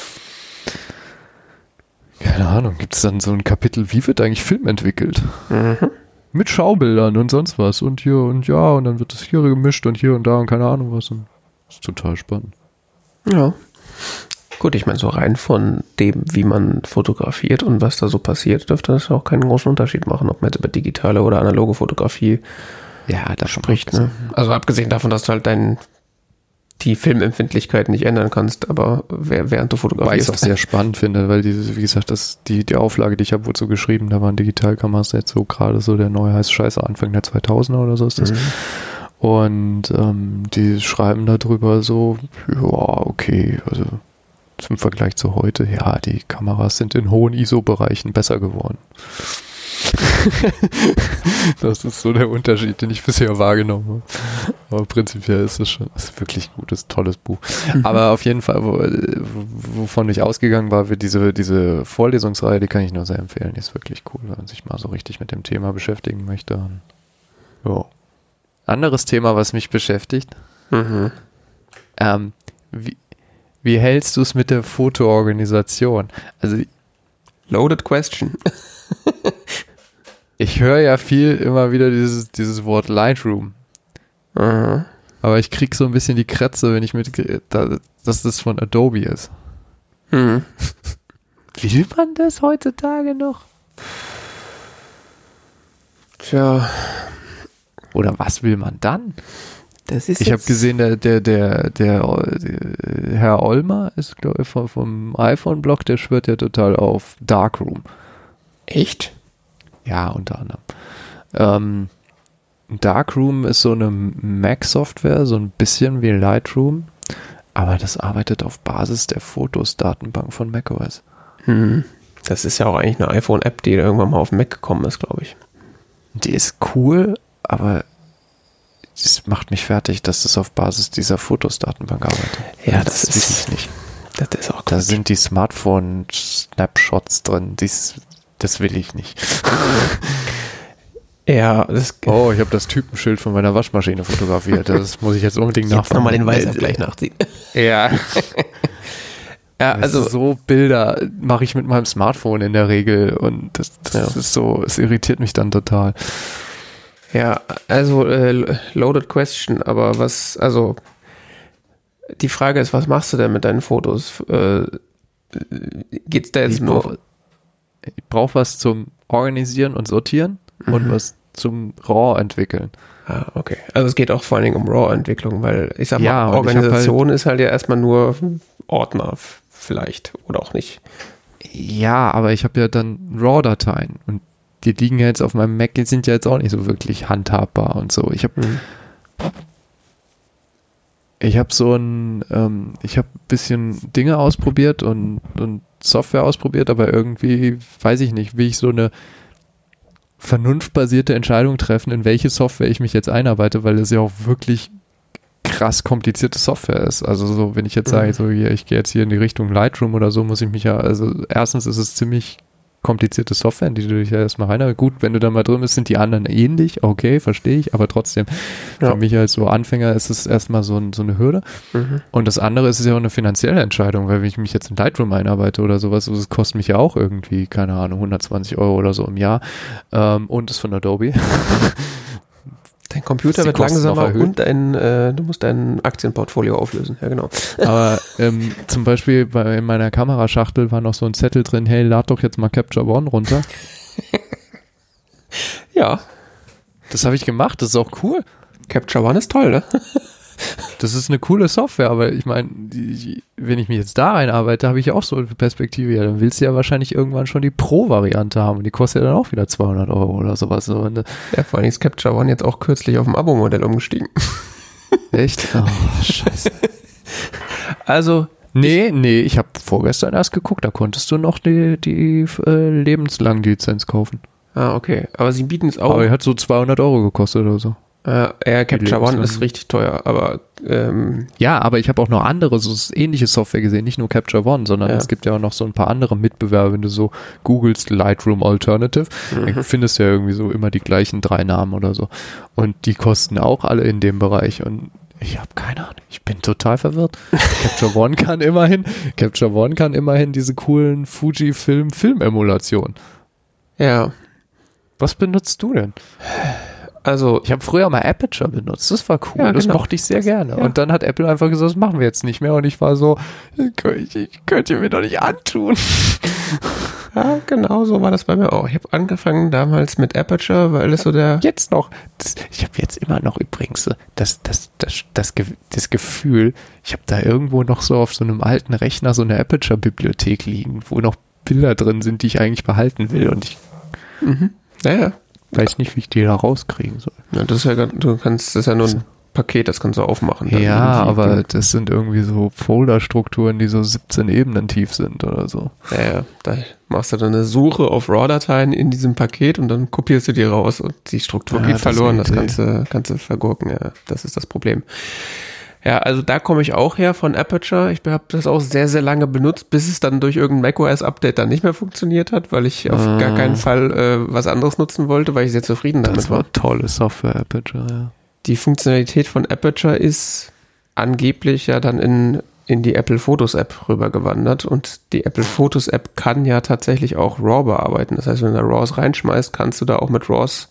keine Ahnung, gibt es dann so ein Kapitel, wie wird eigentlich Film entwickelt? Mit Schaubildern und sonst was und hier und ja, und dann wird das hier gemischt und hier und da und keine Ahnung was, und das ist total spannend. Ja. Gut, ich meine, so rein von dem, wie man fotografiert und was da so passiert, dürfte das auch keinen großen Unterschied machen, ob man jetzt über digitale oder analoge Fotografie da spricht. Ne? Also abgesehen davon, dass du halt die Filmempfindlichkeit nicht ändern kannst, aber während du fotografierst. Weil ich es auch sehr spannend finde, weil wie gesagt, die Auflage, die ich habe, wurde so geschrieben, da waren Digitalkameras jetzt so gerade so der neue heiße Scheiße, Anfang der 2000er oder so ist das. Und die schreiben darüber so, ja, okay, also im Vergleich zu heute, ja, die Kameras sind in hohen ISO-Bereichen besser geworden. Das ist so der Unterschied, den ich bisher wahrgenommen habe. Aber prinzipiell ist es wirklich ein gutes, tolles Buch. Aber auf jeden Fall, wovon ich ausgegangen war, für diese Vorlesungsreihe, die kann ich nur sehr empfehlen. Die ist wirklich cool, wenn man sich mal so richtig mit dem Thema beschäftigen möchte. Ja. Anderes Thema, was mich beschäftigt. Wie hältst du es mit der Fotoorganisation? Also Loaded question. Ich höre ja immer wieder dieses Wort Lightroom. Aber ich krieg so ein bisschen die Kratze, wenn ich dass das von Adobe ist. Will man das heutzutage noch? Tja. Oder was will man dann? Ich habe gesehen, der Herr Olmer ist, glaube ich, vom iPhone-Blog, der schwört ja total auf Darkroom. Echt? Ja, unter anderem. Darkroom ist so eine Mac-Software, so ein bisschen wie Lightroom, aber das arbeitet auf Basis der Fotos-Datenbank von macOS. Das ist ja auch eigentlich eine iPhone-App, die irgendwann mal auf den Mac gekommen ist, glaube ich. Die ist cool, aber das macht mich fertig, dass das auf Basis dieser Fotos-Datenbank arbeitet. Ja, das will ich nicht. Das ist auch Da sind die Smartphone-Snapshots drin. Das will ich nicht. Ja, ich habe das Typenschild von meiner Waschmaschine fotografiert. Das muss ich jetzt unbedingt nachfragen. Jetzt nochmal den Weißabgleich nachziehen. Ja. Ja, also so Bilder mache ich mit meinem Smartphone in der Regel und das ist so, es irritiert mich dann total. Ja, also loaded question, aber die Frage ist, was machst du denn mit deinen Fotos? Geht's da jetzt nur? Ich brauche was zum Organisieren und Sortieren und was zum RAW entwickeln. Ah, okay. Also es geht auch vor allen Dingen um RAW-Entwicklung, weil ich sag mal, Ja, Organisation ist halt ja erstmal nur Ordner vielleicht oder auch nicht. Ja, aber ich habe ja dann RAW-Dateien und die liegen ja jetzt auf meinem Mac, die sind ja jetzt auch nicht so wirklich handhabbar und so. Ich habe ich habe ein bisschen Dinge ausprobiert und Software ausprobiert, aber irgendwie, weiß ich nicht, wie ich so eine vernunftbasierte Entscheidung treffen, in welche Software ich mich jetzt einarbeite, weil das ja auch wirklich krass komplizierte Software ist. Also so, wenn ich jetzt sage, so hier, ich gehe jetzt hier in die Richtung Lightroom oder so, muss ich mich ja, also erstens ist es ziemlich komplizierte Software, in die du dich ja erstmal rein. Gut, wenn du da mal drin bist, sind die anderen ähnlich, okay, verstehe ich, aber trotzdem, für mich als so Anfänger ist es erstmal so eine Hürde. Und das andere ist ja auch eine finanzielle Entscheidung, weil wenn ich mich jetzt in Lightroom einarbeite oder sowas, das kostet mich ja auch irgendwie, keine Ahnung, 120 € oder so im Jahr und ist von Adobe. Dein Computer wird langsamer und du musst dein Aktienportfolio auflösen. Ja, genau. Aber zum Beispiel in meiner Kameraschachtel war noch so ein Zettel drin, hey, lad doch jetzt mal Capture One runter. Ja. Das habe ich gemacht, das ist auch cool. Capture One ist toll, ne? Das ist eine coole Software, aber ich meine, wenn ich mich jetzt da reinarbeite, habe ich ja auch so eine Perspektive, ja, dann willst du ja wahrscheinlich irgendwann schon die Pro-Variante haben und die kostet ja dann auch wieder 200 € oder sowas. Ja, vor allem ist Capture One jetzt auch kürzlich auf dem Abo-Modell umgestiegen. Echt? Oh, scheiße. Also, nee, ich habe vorgestern erst geguckt, da konntest du noch die lebenslange Lizenz kaufen. Ah, okay, aber sie bieten es auch. Aber die hat so 200 € gekostet oder so. Capture One ist richtig teuer, aber ja, aber ich habe auch noch andere, so ähnliche Software gesehen, nicht nur Capture One, sondern es gibt ja auch noch so ein paar andere Mitbewerber, wenn du so googelst Lightroom Alternative, dann findest du ja irgendwie so immer die gleichen 3 Namen oder so und die kosten auch alle in dem Bereich und ich habe keine Ahnung, ich bin total verwirrt. Capture One kann immerhin diese coolen Fujifilm-Filmemulationen. Ja. Was benutzt du denn? Also, ich habe früher mal Aperture benutzt, das war cool, ja, das genau. mochte ich sehr gerne. Ja. Und dann hat Apple einfach gesagt, das machen wir jetzt nicht mehr. Und ich war so, könnt ihr mir doch nicht antun. Ja, genau so war das bei mir auch. Ich habe angefangen damals mit Aperture, weil es so der... Jetzt noch, ich habe jetzt immer noch übrigens das Gefühl, ich habe da irgendwo noch so auf so einem alten Rechner so eine Aperture-Bibliothek liegen, wo noch Bilder drin sind, die ich eigentlich behalten will. Und ich Ja. weiß nicht, wie ich die da rauskriegen soll. Ja, das ist ja nur ein Paket, das kannst du aufmachen. Ja, aber das sind irgendwie so Folderstrukturen, die so 17 Ebenen tief sind oder so. Ja, da machst du dann eine Suche auf RAW-Dateien in diesem Paket und dann kopierst du die raus und die Struktur geht verloren. Das kannst du vergurken. Ja, das ist das Problem. Ja, also da komme ich auch her von Aperture. Ich habe das auch sehr, sehr lange benutzt, bis es dann durch irgendein macOS-Update dann nicht mehr funktioniert hat, weil ich auf gar keinen Fall was anderes nutzen wollte, weil ich sehr zufrieden damit war. Das war tolle Software, Aperture, ja. Die Funktionalität von Aperture ist angeblich ja dann in die Apple Photos App rübergewandert und die Apple Photos App kann ja tatsächlich auch RAW bearbeiten. Das heißt, wenn du da RAWs reinschmeißt, kannst du da auch mit RAWs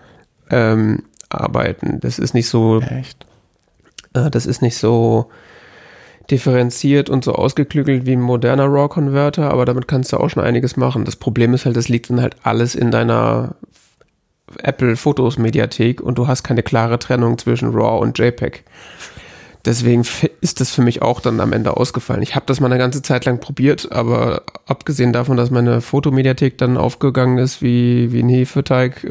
arbeiten. Das ist nicht so... Echt? Das ist nicht so differenziert und so ausgeklügelt wie ein moderner RAW-Converter, aber damit kannst du auch schon einiges machen. Das Problem ist halt, das liegt dann halt alles in deiner Apple-Fotos-Mediathek und du hast keine klare Trennung zwischen RAW und JPEG. Deswegen ist das für mich auch dann am Ende ausgefallen. Ich habe das mal eine ganze Zeit lang probiert, aber abgesehen davon, dass meine Fotomediathek dann aufgegangen ist wie ein Hefeteig,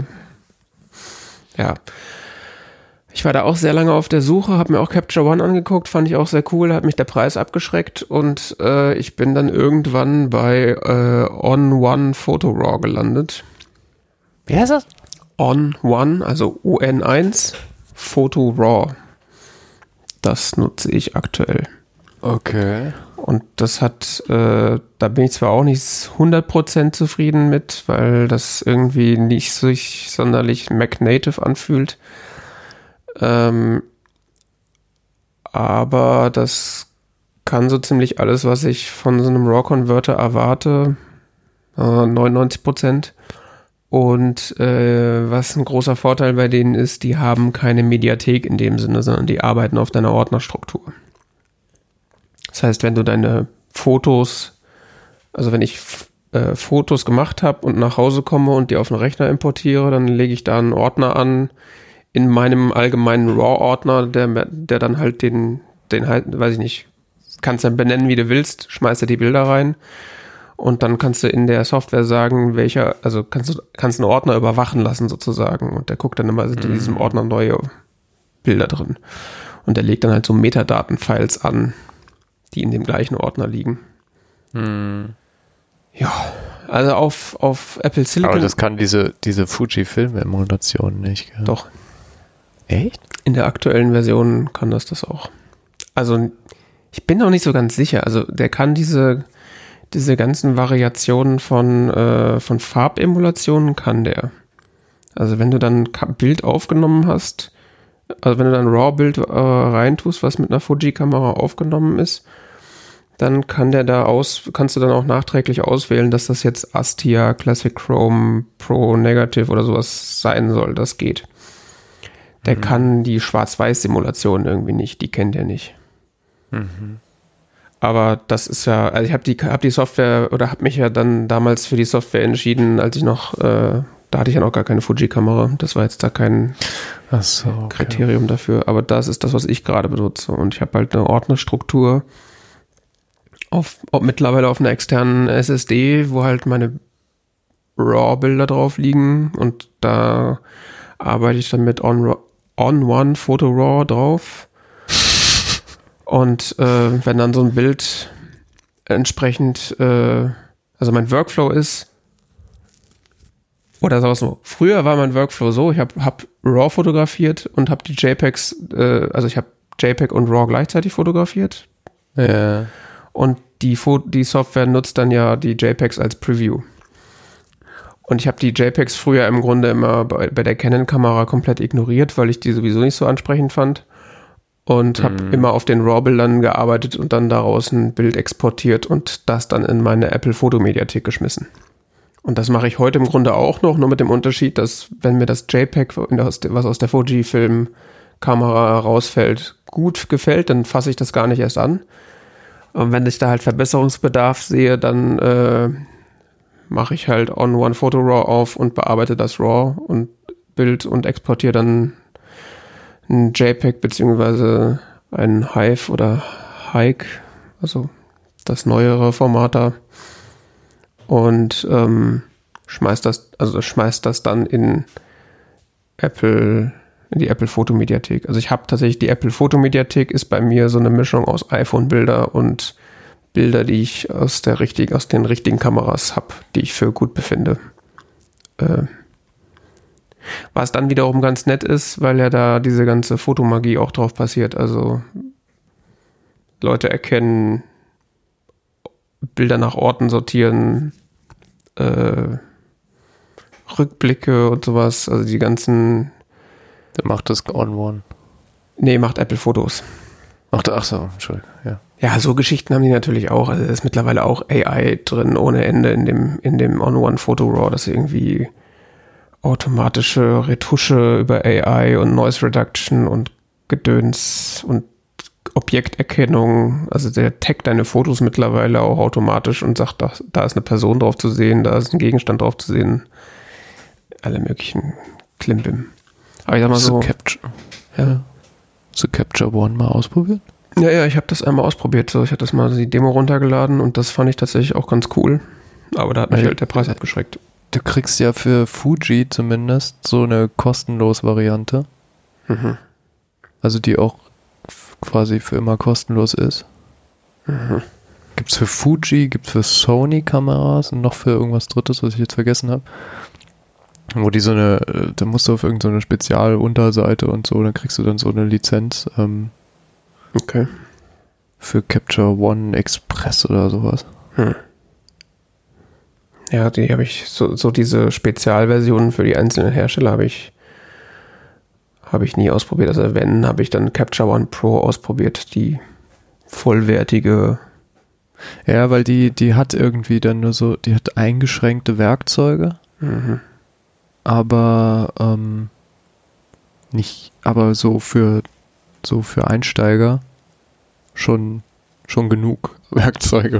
ja... Ich war da auch sehr lange auf der Suche, habe mir auch Capture One angeguckt, fand ich auch sehr cool, hat mich der Preis abgeschreckt und ich bin dann irgendwann bei On1 Photo RAW gelandet. Wie heißt das? On1, also ON1 Photo RAW. Das nutze ich aktuell. Okay. Und das hat, da bin ich zwar auch nicht 100% zufrieden mit, weil das irgendwie nicht sich sonderlich Mac-Native anfühlt. Aber das kann so ziemlich alles, was ich von so einem RAW-Converter erwarte, 99%. Und was ein großer Vorteil bei denen ist, die haben keine Mediathek in dem Sinne, sondern die arbeiten auf deiner Ordnerstruktur. Das heißt, wenn du deine Fotos, also wenn ich Fotos gemacht habe und nach Hause komme und die auf den Rechner importiere, dann lege ich da einen Ordner an in meinem allgemeinen RAW-Ordner, der dann halt den halt, weiß ich nicht, kannst dann benennen, wie du willst, schmeißt dir die Bilder rein. Und dann kannst du in der Software sagen, kannst einen Ordner überwachen lassen sozusagen. Und der guckt dann immer, sind in diesem Ordner neue Bilder drin. Und der legt dann halt so Metadaten-Files an, die in dem gleichen Ordner liegen. Ja, also auf Apple Silicon. Aber das kann diese Fuji-Film-Emulation nicht, gell? Doch. Echt? In der aktuellen Version kann das auch. Also ich bin noch nicht so ganz sicher. Also der kann diese ganzen Variationen von Farbemulationen kann der. Also wenn du dann ein Bild aufgenommen hast, also wenn du dann ein RAW-Bild reintust, was mit einer Fuji-Kamera aufgenommen ist, dann kannst du dann auch nachträglich auswählen, dass das jetzt ASTIA, Classic Chrome, Pro Negative oder sowas sein soll. Das geht. Der kann die Schwarz-Weiß-Simulation irgendwie nicht, die kennt er nicht. Aber das ist ja, also ich habe die Software oder habe mich ja dann damals für die Software entschieden, als ich noch, da hatte ich ja noch gar keine Fuji-Kamera. Das war jetzt da kein Kriterium dafür. Aber das ist das, was ich gerade benutze. Und ich habe halt eine Ordnerstruktur mittlerweile auf einer externen SSD, wo halt meine RAW-Bilder drauf liegen. Und da arbeite ich dann mit On1 Photo RAW drauf. Und wenn dann so ein Bild entsprechend, also mein Workflow ist, oder sagen wir es so, früher war mein Workflow so, ich hab RAW fotografiert und habe die JPEGs, also ich habe JPEG und RAW gleichzeitig fotografiert. Ja. Und die Software nutzt dann ja die JPEGs als Preview. Und ich habe die JPEGs früher im Grunde immer bei der Canon-Kamera komplett ignoriert, weil ich die sowieso nicht so ansprechend fand. Und habe immer auf den RAW-Bildern gearbeitet und dann daraus ein Bild exportiert und das dann in meine Apple-Fotomediathek geschmissen. Und das mache ich heute im Grunde auch noch, nur mit dem Unterschied, dass wenn mir das JPEG, was aus der Fuji-Film-Kamera rausfällt, gut gefällt, dann fasse ich das gar nicht erst an. Und wenn ich da halt Verbesserungsbedarf sehe, dann mache ich halt On1 Photo RAW auf und bearbeite das RAW und Bild und exportiere dann ein JPEG beziehungsweise ein Hive oder Hike, also das neuere Format da, und schmeißt das dann in die Apple Fotomediathek. Also ich habe tatsächlich die Apple Fotomediathek, ist bei mir so eine Mischung aus iPhone-Bilder und Bilder, die ich aus den richtigen Kameras habe, die ich für gut befinde. Was dann wiederum ganz nett ist, weil ja da diese ganze Fotomagie auch drauf passiert. Also Leute erkennen, Bilder nach Orten sortieren, Rückblicke und sowas. Also die ganzen... Der macht das On1. Nee, macht Apple Fotos. Ach so, Entschuldigung, ja. Ja, so Geschichten haben die natürlich auch. Also da ist mittlerweile auch AI drin ohne Ende in dem On1 Photo RAW, dass irgendwie automatische Retusche über AI und Noise Reduction und Gedöns und Objekterkennung, also der taggt deine Fotos mittlerweile auch automatisch und sagt, da ist eine Person drauf zu sehen, da ist ein Gegenstand drauf zu sehen. Alle möglichen Klimbim. Aber ich sag mal so. Capture One mal ausprobiert? Ja, ich habe das einmal ausprobiert. So, ich hatte das mal die Demo runtergeladen und das fand ich tatsächlich auch ganz cool. Aber da hat mich halt der Preis abgeschreckt. Du kriegst ja für Fuji zumindest so eine kostenlos Variante. Mhm. Also die auch quasi für immer kostenlos ist. Mhm. Gibt's für Fuji, gibt's für Sony Kameras und noch für irgendwas Drittes, was ich jetzt vergessen habe. Wo die da musst du auf irgendeine Spezialunterseite und so, dann kriegst du dann so eine Lizenz. Okay. für Capture One Express oder sowas. Ja, die habe ich, so diese Spezialversionen für die einzelnen Hersteller habe ich nie ausprobiert. Also wenn, habe ich dann Capture One Pro ausprobiert, die vollwertige. Ja, weil die hat irgendwie dann nur so, die hat eingeschränkte Werkzeuge, aber nicht, aber so für Einsteiger schon genug Werkzeuge.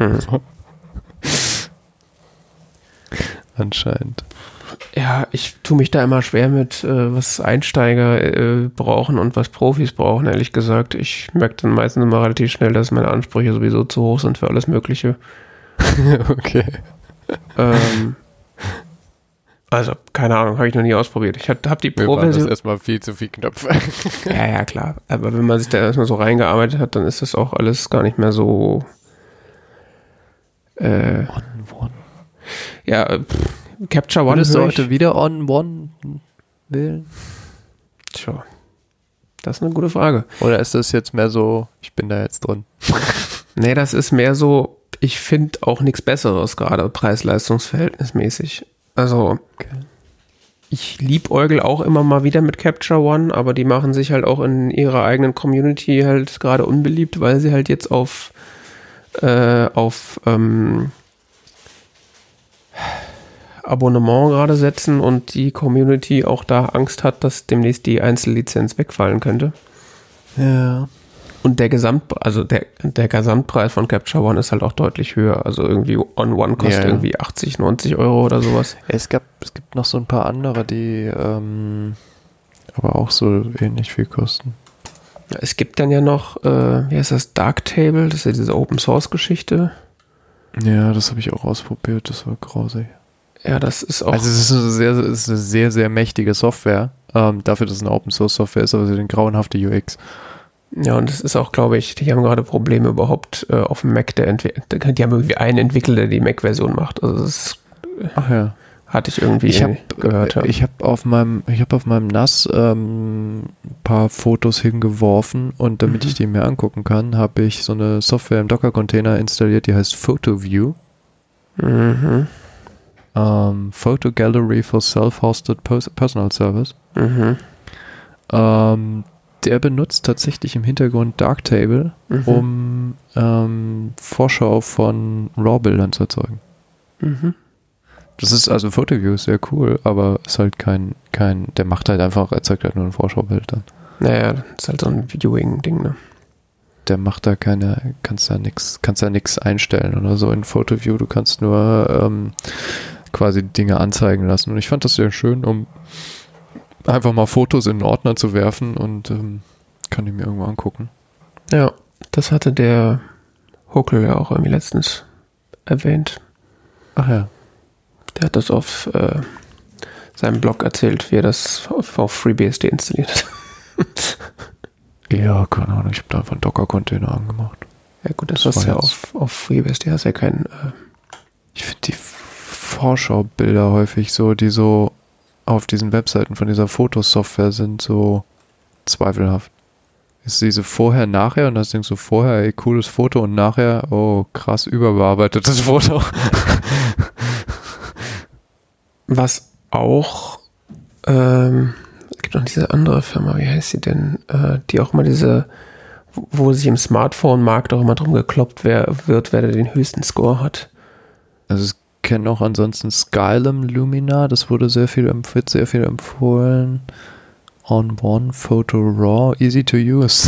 Anscheinend. Ja, ich tue mich da immer schwer mit, was Einsteiger brauchen und was Profis brauchen, ehrlich gesagt. Ich merke dann meistens immer relativ schnell, dass meine Ansprüche sowieso zu hoch sind für alles Mögliche. Okay. Also, keine Ahnung, habe ich noch nie ausprobiert. Ich habe die Pro-Version. Das erstmal viel zu viel Knöpfe. Ja, klar. Aber wenn man sich da erstmal so reingearbeitet hat, dann ist das auch alles gar nicht mehr so. On-One. Ja, Capture One. Würdest du heute wieder On-One wählen? Tja, das ist eine gute Frage. Oder ist das jetzt mehr so, ich bin da jetzt drin? Nee, das ist mehr so, ich finde auch nichts Besseres, gerade preis-leistungsverhältnismäßig. Also, Ich liebäugel auch immer mal wieder mit Capture One, aber die machen sich halt auch in ihrer eigenen Community halt gerade unbeliebt, weil sie halt jetzt auf Abonnement gerade setzen und die Community auch da Angst hat, dass demnächst die Einzellizenz wegfallen könnte. Ja. Und der Gesamtpreis von Capture One ist halt auch deutlich höher. Also irgendwie On-One kostet irgendwie 80, 90 Euro oder sowas. Es gibt noch so ein paar andere, die aber auch so ähnlich viel kosten. Es gibt dann ja noch, wie heißt das, Darktable, das ist ja diese Open-Source-Geschichte. Ja, das habe ich auch ausprobiert, das war grausig. Ja, das ist auch... Also es ist eine sehr, sehr mächtige Software, dafür, dass es eine Open-Source-Software ist, aber sie hat eine grauenhafte UX. Ja, und es ist auch, glaube ich, die haben gerade Probleme überhaupt auf dem Mac, die haben irgendwie einen Entwickler, der die Mac-Version macht. Also das hatte ich irgendwie gehört. Ich habe auf meinem NAS ein paar Fotos hingeworfen und damit ich die mir angucken kann, habe ich so eine Software im Docker-Container installiert, die heißt PhotoView. Photo Gallery for Self-Hosted Personal Service. Der benutzt tatsächlich im Hintergrund Darktable, um Vorschau von RAW-Bildern zu erzeugen. Das ist, also PhotoView ist sehr cool, aber ist halt der macht halt einfach, erzeugt halt nur ein Vorschaubild dann. Naja, das ist halt so ein Viewing-Ding, ne? Der macht da kannst da nichts einstellen oder so in PhotoView, du kannst nur quasi Dinge anzeigen lassen. Und ich fand das sehr schön, um einfach mal Fotos in den Ordner zu werfen und kann ich mir irgendwo angucken. Ja, das hatte der Huckel ja auch irgendwie letztens erwähnt. Ach ja. Der hat das auf seinem Blog erzählt, wie er das auf FreeBSD installiert hat. Ja, keine Ahnung, ich habe da einfach einen Docker-Container angemacht. Ja gut, das ist ja auf FreeBSD, hast ja keinen... Ich finde die Vorschaubilder häufig so, die so auf diesen Webseiten von dieser Fotosoftware sind, so zweifelhaft. Ist diese vorher, nachher und das denkst du vorher, ey, cooles Foto und nachher, oh, krass überbearbeitetes Foto. Was auch, es gibt noch diese andere Firma, wie heißt sie denn, die auch immer wo sich im Smartphone-Markt auch immer drum gekloppt wird, wer den höchsten Score hat. Also es kenne auch ansonsten Skylum Lumina, das wird sehr viel empfohlen. On-One, Photo Raw, easy to use.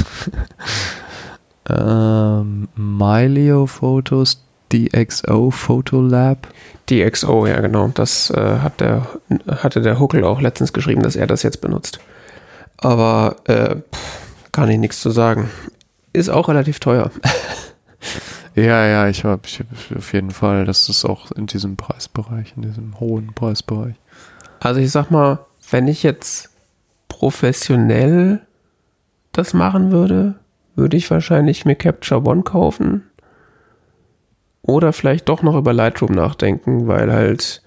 Mylio Photos, DxO Photo Lab. DxO, ja genau, das hatte der Huckel auch letztens geschrieben, dass er das jetzt benutzt. Aber kann ich nichts zu sagen. Ist auch relativ teuer. Ja, ich hab auf jeden Fall, das ist auch in diesem Preisbereich, in diesem hohen Preisbereich. Also ich sag mal, wenn ich jetzt professionell das machen würde ich wahrscheinlich mir Capture One kaufen oder vielleicht doch noch über Lightroom nachdenken, weil halt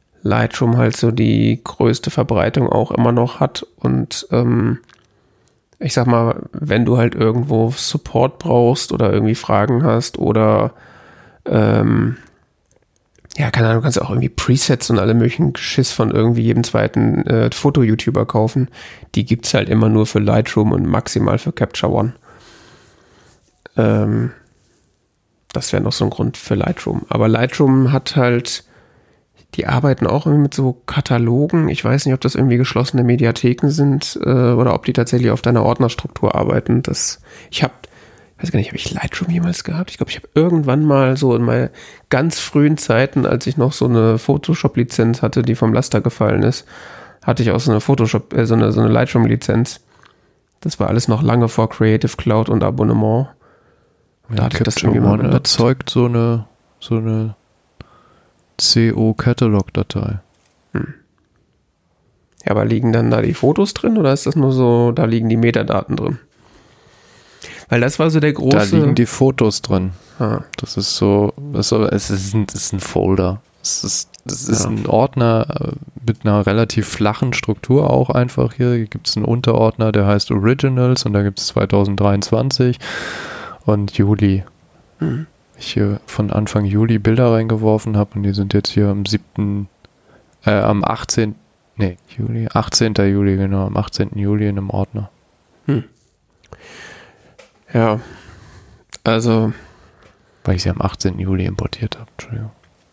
Lightroom halt so die größte Verbreitung auch immer noch hat und ich sag mal, wenn du halt irgendwo Support brauchst oder irgendwie Fragen hast oder ja, keine Ahnung, du kannst auch irgendwie Presets und alle möglichen Geschiss von irgendwie jedem zweiten Foto-YouTuber kaufen. Die gibt's halt immer nur für Lightroom und maximal für Capture One. Das wäre noch so ein Grund für Lightroom. Aber Lightroom hat halt, die arbeiten auch irgendwie mit so Katalogen. Ich weiß nicht, ob das irgendwie geschlossene Mediatheken sind oder ob die tatsächlich auf deiner Ordnerstruktur arbeiten. Ich weiß gar nicht, habe ich Lightroom jemals gehabt? Ich glaube, ich habe irgendwann mal so in meinen ganz frühen Zeiten, als ich noch so eine Photoshop-Lizenz hatte, die vom Laster gefallen ist, hatte ich auch so eine so eine Lightroom-Lizenz. Das war alles noch lange vor Creative Cloud und Abonnement. Da hatte ich das irgendwie mal erzeugt so eine CO-Catalog-Datei. Ja, aber liegen dann da die Fotos drin oder ist das nur so, da liegen die Metadaten drin? Weil das war so der große... Da liegen die Fotos drin. Ah. Das ist so, es ist ein Folder. Das ist ein Ordner mit einer relativ flachen Struktur auch einfach. Hier gibt es einen Unterordner, der heißt Originals und da gibt es 2023 und Juli. Ich hier von Anfang Juli Bilder reingeworfen habe und die sind jetzt hier am 18. Juli, genau, am 18. Juli in einem Ordner. Ja, also... Weil ich sie am 18. Juli importiert habe, Entschuldigung.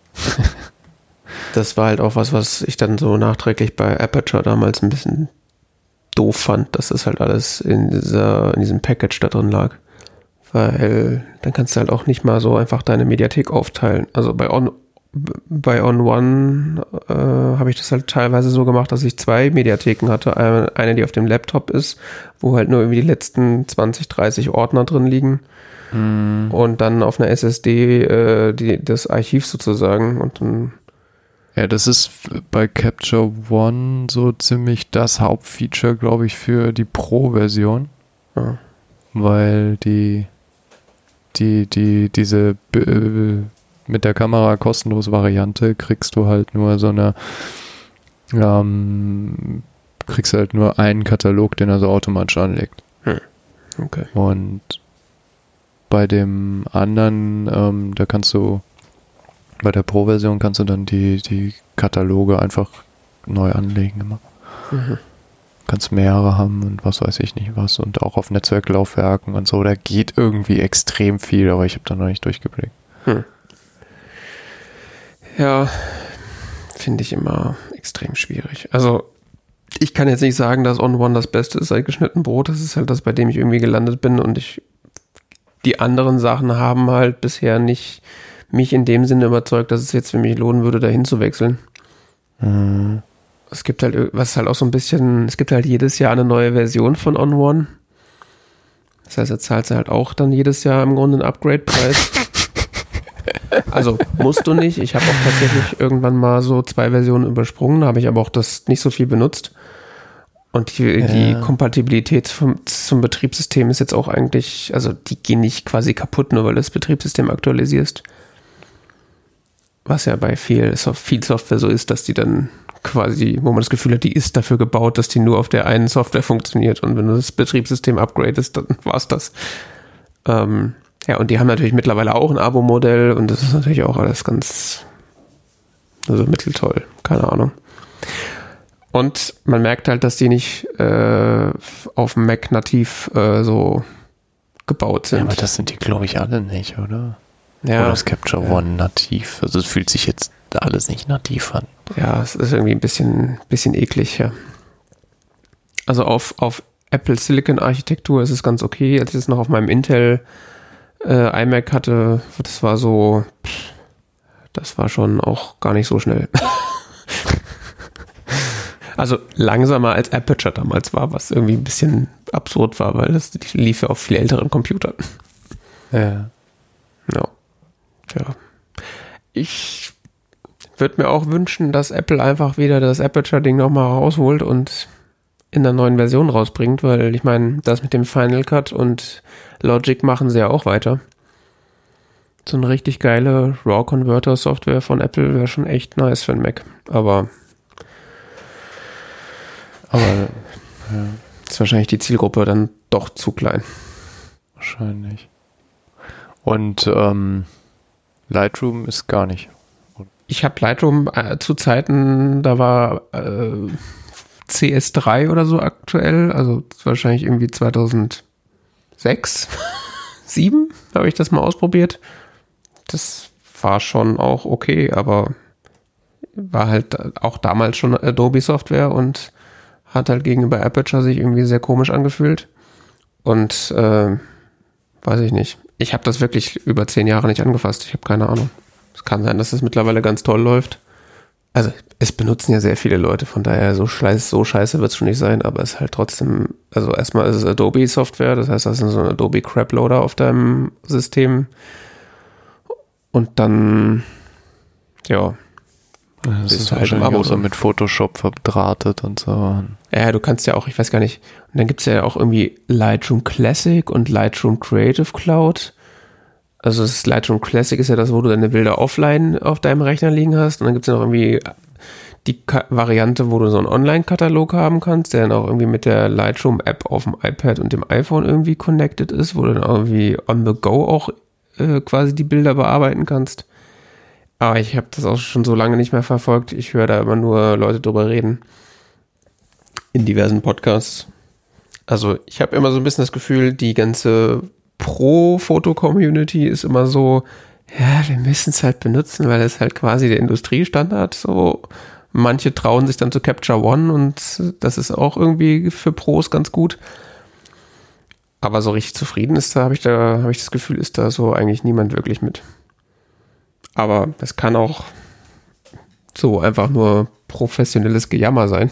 Das war halt auch was ich dann so nachträglich bei Aperture damals ein bisschen doof fand, dass das halt alles in diesem Package da drin lag. Weil dann kannst du halt auch nicht mal so einfach deine Mediathek aufteilen. Also bei On One habe ich das halt teilweise so gemacht, dass ich 2 Mediatheken hatte. Eine, die auf dem Laptop ist, wo halt nur irgendwie die letzten 20, 30 Ordner drin liegen. Und dann auf einer SSD das Archiv sozusagen. Und dann ja, das ist bei Capture One so ziemlich das Hauptfeature, glaube ich, für die Pro-Version. Ja. Weil diese mit der Kamera kostenlos Variante kriegst du halt nur so eine kriegst halt nur einen Katalog, den er so automatisch anlegt. Okay. Und bei dem anderen, da kannst du bei der Pro-Version kannst du dann die Kataloge einfach neu anlegen immer. Kannst mehrere haben und was weiß ich nicht was und auch auf Netzwerklaufwerken und so. Da geht irgendwie extrem viel, aber ich habe da noch nicht durchgeblickt. Ja, finde ich immer extrem schwierig. Also ich kann jetzt nicht sagen, dass On One das Beste ist seit geschnitten Brot. Das ist halt das, bei dem ich irgendwie gelandet bin und die anderen Sachen haben halt bisher nicht mich in dem Sinne überzeugt, dass es jetzt für mich lohnen würde, dahin zu wechseln. Es gibt halt, was halt auch so ein bisschen, es gibt halt jedes Jahr eine neue Version von On One. Das heißt, jetzt zahlst du halt auch dann jedes Jahr im Grunde einen Upgrade-Preis. Also musst du nicht. Ich habe auch tatsächlich irgendwann mal so 2 Versionen übersprungen, habe ich aber auch das nicht so viel benutzt. Und die Kompatibilität zum Betriebssystem ist jetzt auch eigentlich, also die gehen nicht quasi kaputt, nur weil du das Betriebssystem aktualisierst. Was ja bei viel Software so ist, dass die dann quasi, wo man das Gefühl hat, die ist dafür gebaut, dass die nur auf der einen Software funktioniert. Und wenn du das Betriebssystem upgradest, dann war's das. Ja, und die haben natürlich mittlerweile auch ein Abo-Modell und das ist natürlich auch alles ganz, also mitteltoll, keine Ahnung. Und man merkt halt, dass die nicht auf dem Mac nativ so gebaut sind. Ja, aber das sind die, glaube ich, alle nicht, oder? Ja. Oder ist Capture One nativ? Also es fühlt sich jetzt alles nicht nativ an. Ja, es ist irgendwie ein bisschen eklig, ja. Also auf Apple Silicon Architektur ist es ganz okay. Als ich es noch auf meinem Intel iMac hatte, das war schon auch gar nicht so schnell. Also langsamer als Aperture damals war, was irgendwie ein bisschen absurd war, weil das lief ja auf viel älteren Computern. Ja. Ja. Ich würde mir auch wünschen, dass Apple einfach wieder das Aperture-Ding nochmal rausholt und in einer neuen Version rausbringt, weil ich meine, das mit dem Final Cut und Logic machen sie ja auch weiter. So eine richtig geile RAW-Converter-Software von Apple wäre schon echt nice für einen Mac. Aber Ist wahrscheinlich die Zielgruppe dann doch zu klein. Wahrscheinlich. Und Lightroom ist gar nicht. Ich habe Lightroom zu Zeiten, da war CS3 oder so aktuell, also wahrscheinlich irgendwie 2006, 2007 habe ich das mal ausprobiert. Das war schon auch okay, aber war halt auch damals schon Adobe Software und hat halt gegenüber Aperture sich irgendwie sehr komisch angefühlt. Und weiß ich nicht. Ich habe das wirklich über 10 Jahre nicht angefasst. Ich habe keine Ahnung. Es kann sein, dass das mittlerweile ganz toll läuft. Also es benutzen ja sehr viele Leute, von daher so scheiße wird es schon nicht sein, aber es ist halt trotzdem, also erstmal ist es Adobe Software, das heißt, das ist so ein Adobe Crap Loader auf deinem System. Und dann, ja, das ist halt im Abo so mit Photoshop verdrahtet und so. Ja, du kannst ja auch, ich weiß gar nicht, und dann gibt es ja auch irgendwie Lightroom Classic und Lightroom Creative Cloud. Also das Lightroom Classic ist ja das, wo du deine Bilder offline auf deinem Rechner liegen hast. Und dann gibt es ja noch irgendwie die Variante, wo du so einen Online-Katalog haben kannst, der dann auch irgendwie mit der Lightroom-App auf dem iPad und dem iPhone irgendwie connected ist, wo du dann irgendwie on the go auch quasi die Bilder bearbeiten kannst. Aber ich habe das auch schon so lange nicht mehr verfolgt. Ich höre da immer nur Leute drüber reden. In diversen Podcasts. Also ich habe immer so ein bisschen das Gefühl, die ganze Pro-Foto-Community ist immer so, ja, wir müssen es halt benutzen, weil es halt quasi der Industriestandard so. Manche trauen sich dann zu Capture One und das ist auch irgendwie für Pros ganz gut. Aber so richtig zufrieden ist habe ich das Gefühl, ist da so eigentlich niemand wirklich mit. Aber es kann auch so einfach nur professionelles Gejammer sein.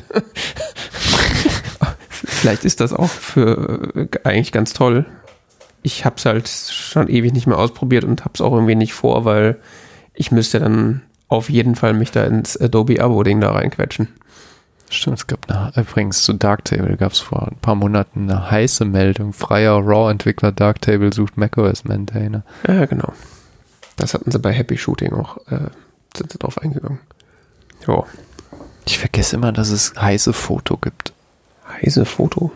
Vielleicht ist das auch für eigentlich ganz toll. Ich habe es halt schon ewig nicht mehr ausprobiert und habe es auch irgendwie nicht vor, weil ich müsste dann auf jeden Fall mich da ins Adobe-Abo-Ding da reinquetschen. Stimmt, es gab übrigens zu Darktable gab es vor ein paar Monaten eine heiße Meldung. Freier RAW-Entwickler Darktable sucht macOS-Maintainer. Ja, genau. Das hatten sie bei Happy Shooting auch, sind sie drauf eingegangen. Jo. Ich vergesse immer, dass es heiße Foto gibt. Heiße Foto?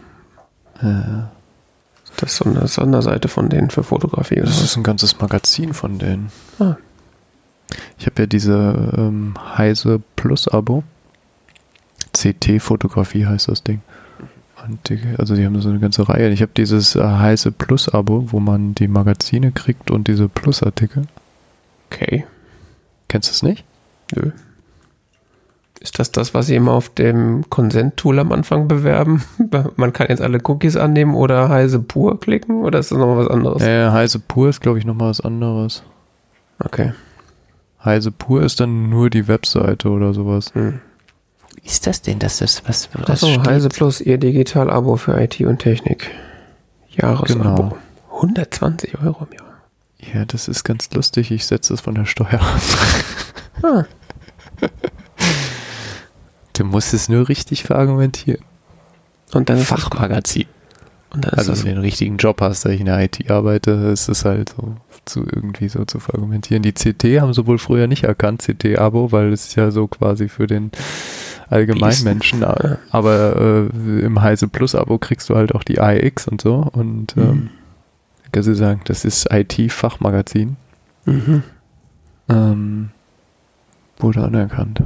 Das ist so eine Sonderseite von denen für Fotografie. Oder? Das ist ein ganzes Magazin von denen. Ah. Ich habe ja diese Heise Plus Abo. CT Fotografie heißt das Ding. Und die haben so eine ganze Reihe. Ich habe dieses Heise Plus Abo, wo man die Magazine kriegt und diese Plus-Artikel. Okay. Kennst du es nicht? Nö. Ist das, was sie immer auf dem Consent-Tool am Anfang bewerben? Man kann jetzt alle Cookies annehmen oder Heise pur klicken? Oder ist das nochmal was anderes? Heise pur ist, glaube ich, nochmal was anderes. Okay. Heise pur ist dann nur die Webseite oder sowas. Hm. Wie ist das denn, dass das was Achso, Heise Plus, ihr Digital-Abo für IT und Technik. Jahresabo. Genau. 120 € im Jahr. Ja, das ist ganz lustig. Ich setze es von der Steuer ab. Ah. Du musst es nur richtig verargumentieren. Und dann Fachmagazin. Und dann Also wenn du den richtigen Job hast, da ich in der IT arbeite, ist es halt so irgendwie so zu verargumentieren. Die CT haben sie wohl früher nicht erkannt, CT-Abo, weil es ist ja so quasi für den Allgemeinmenschen. Aber im Heise Plus-Abo kriegst du halt auch die AX und so. Und kannst du sagen, das ist IT-Fachmagazin. Mhm. Wurde anerkannt.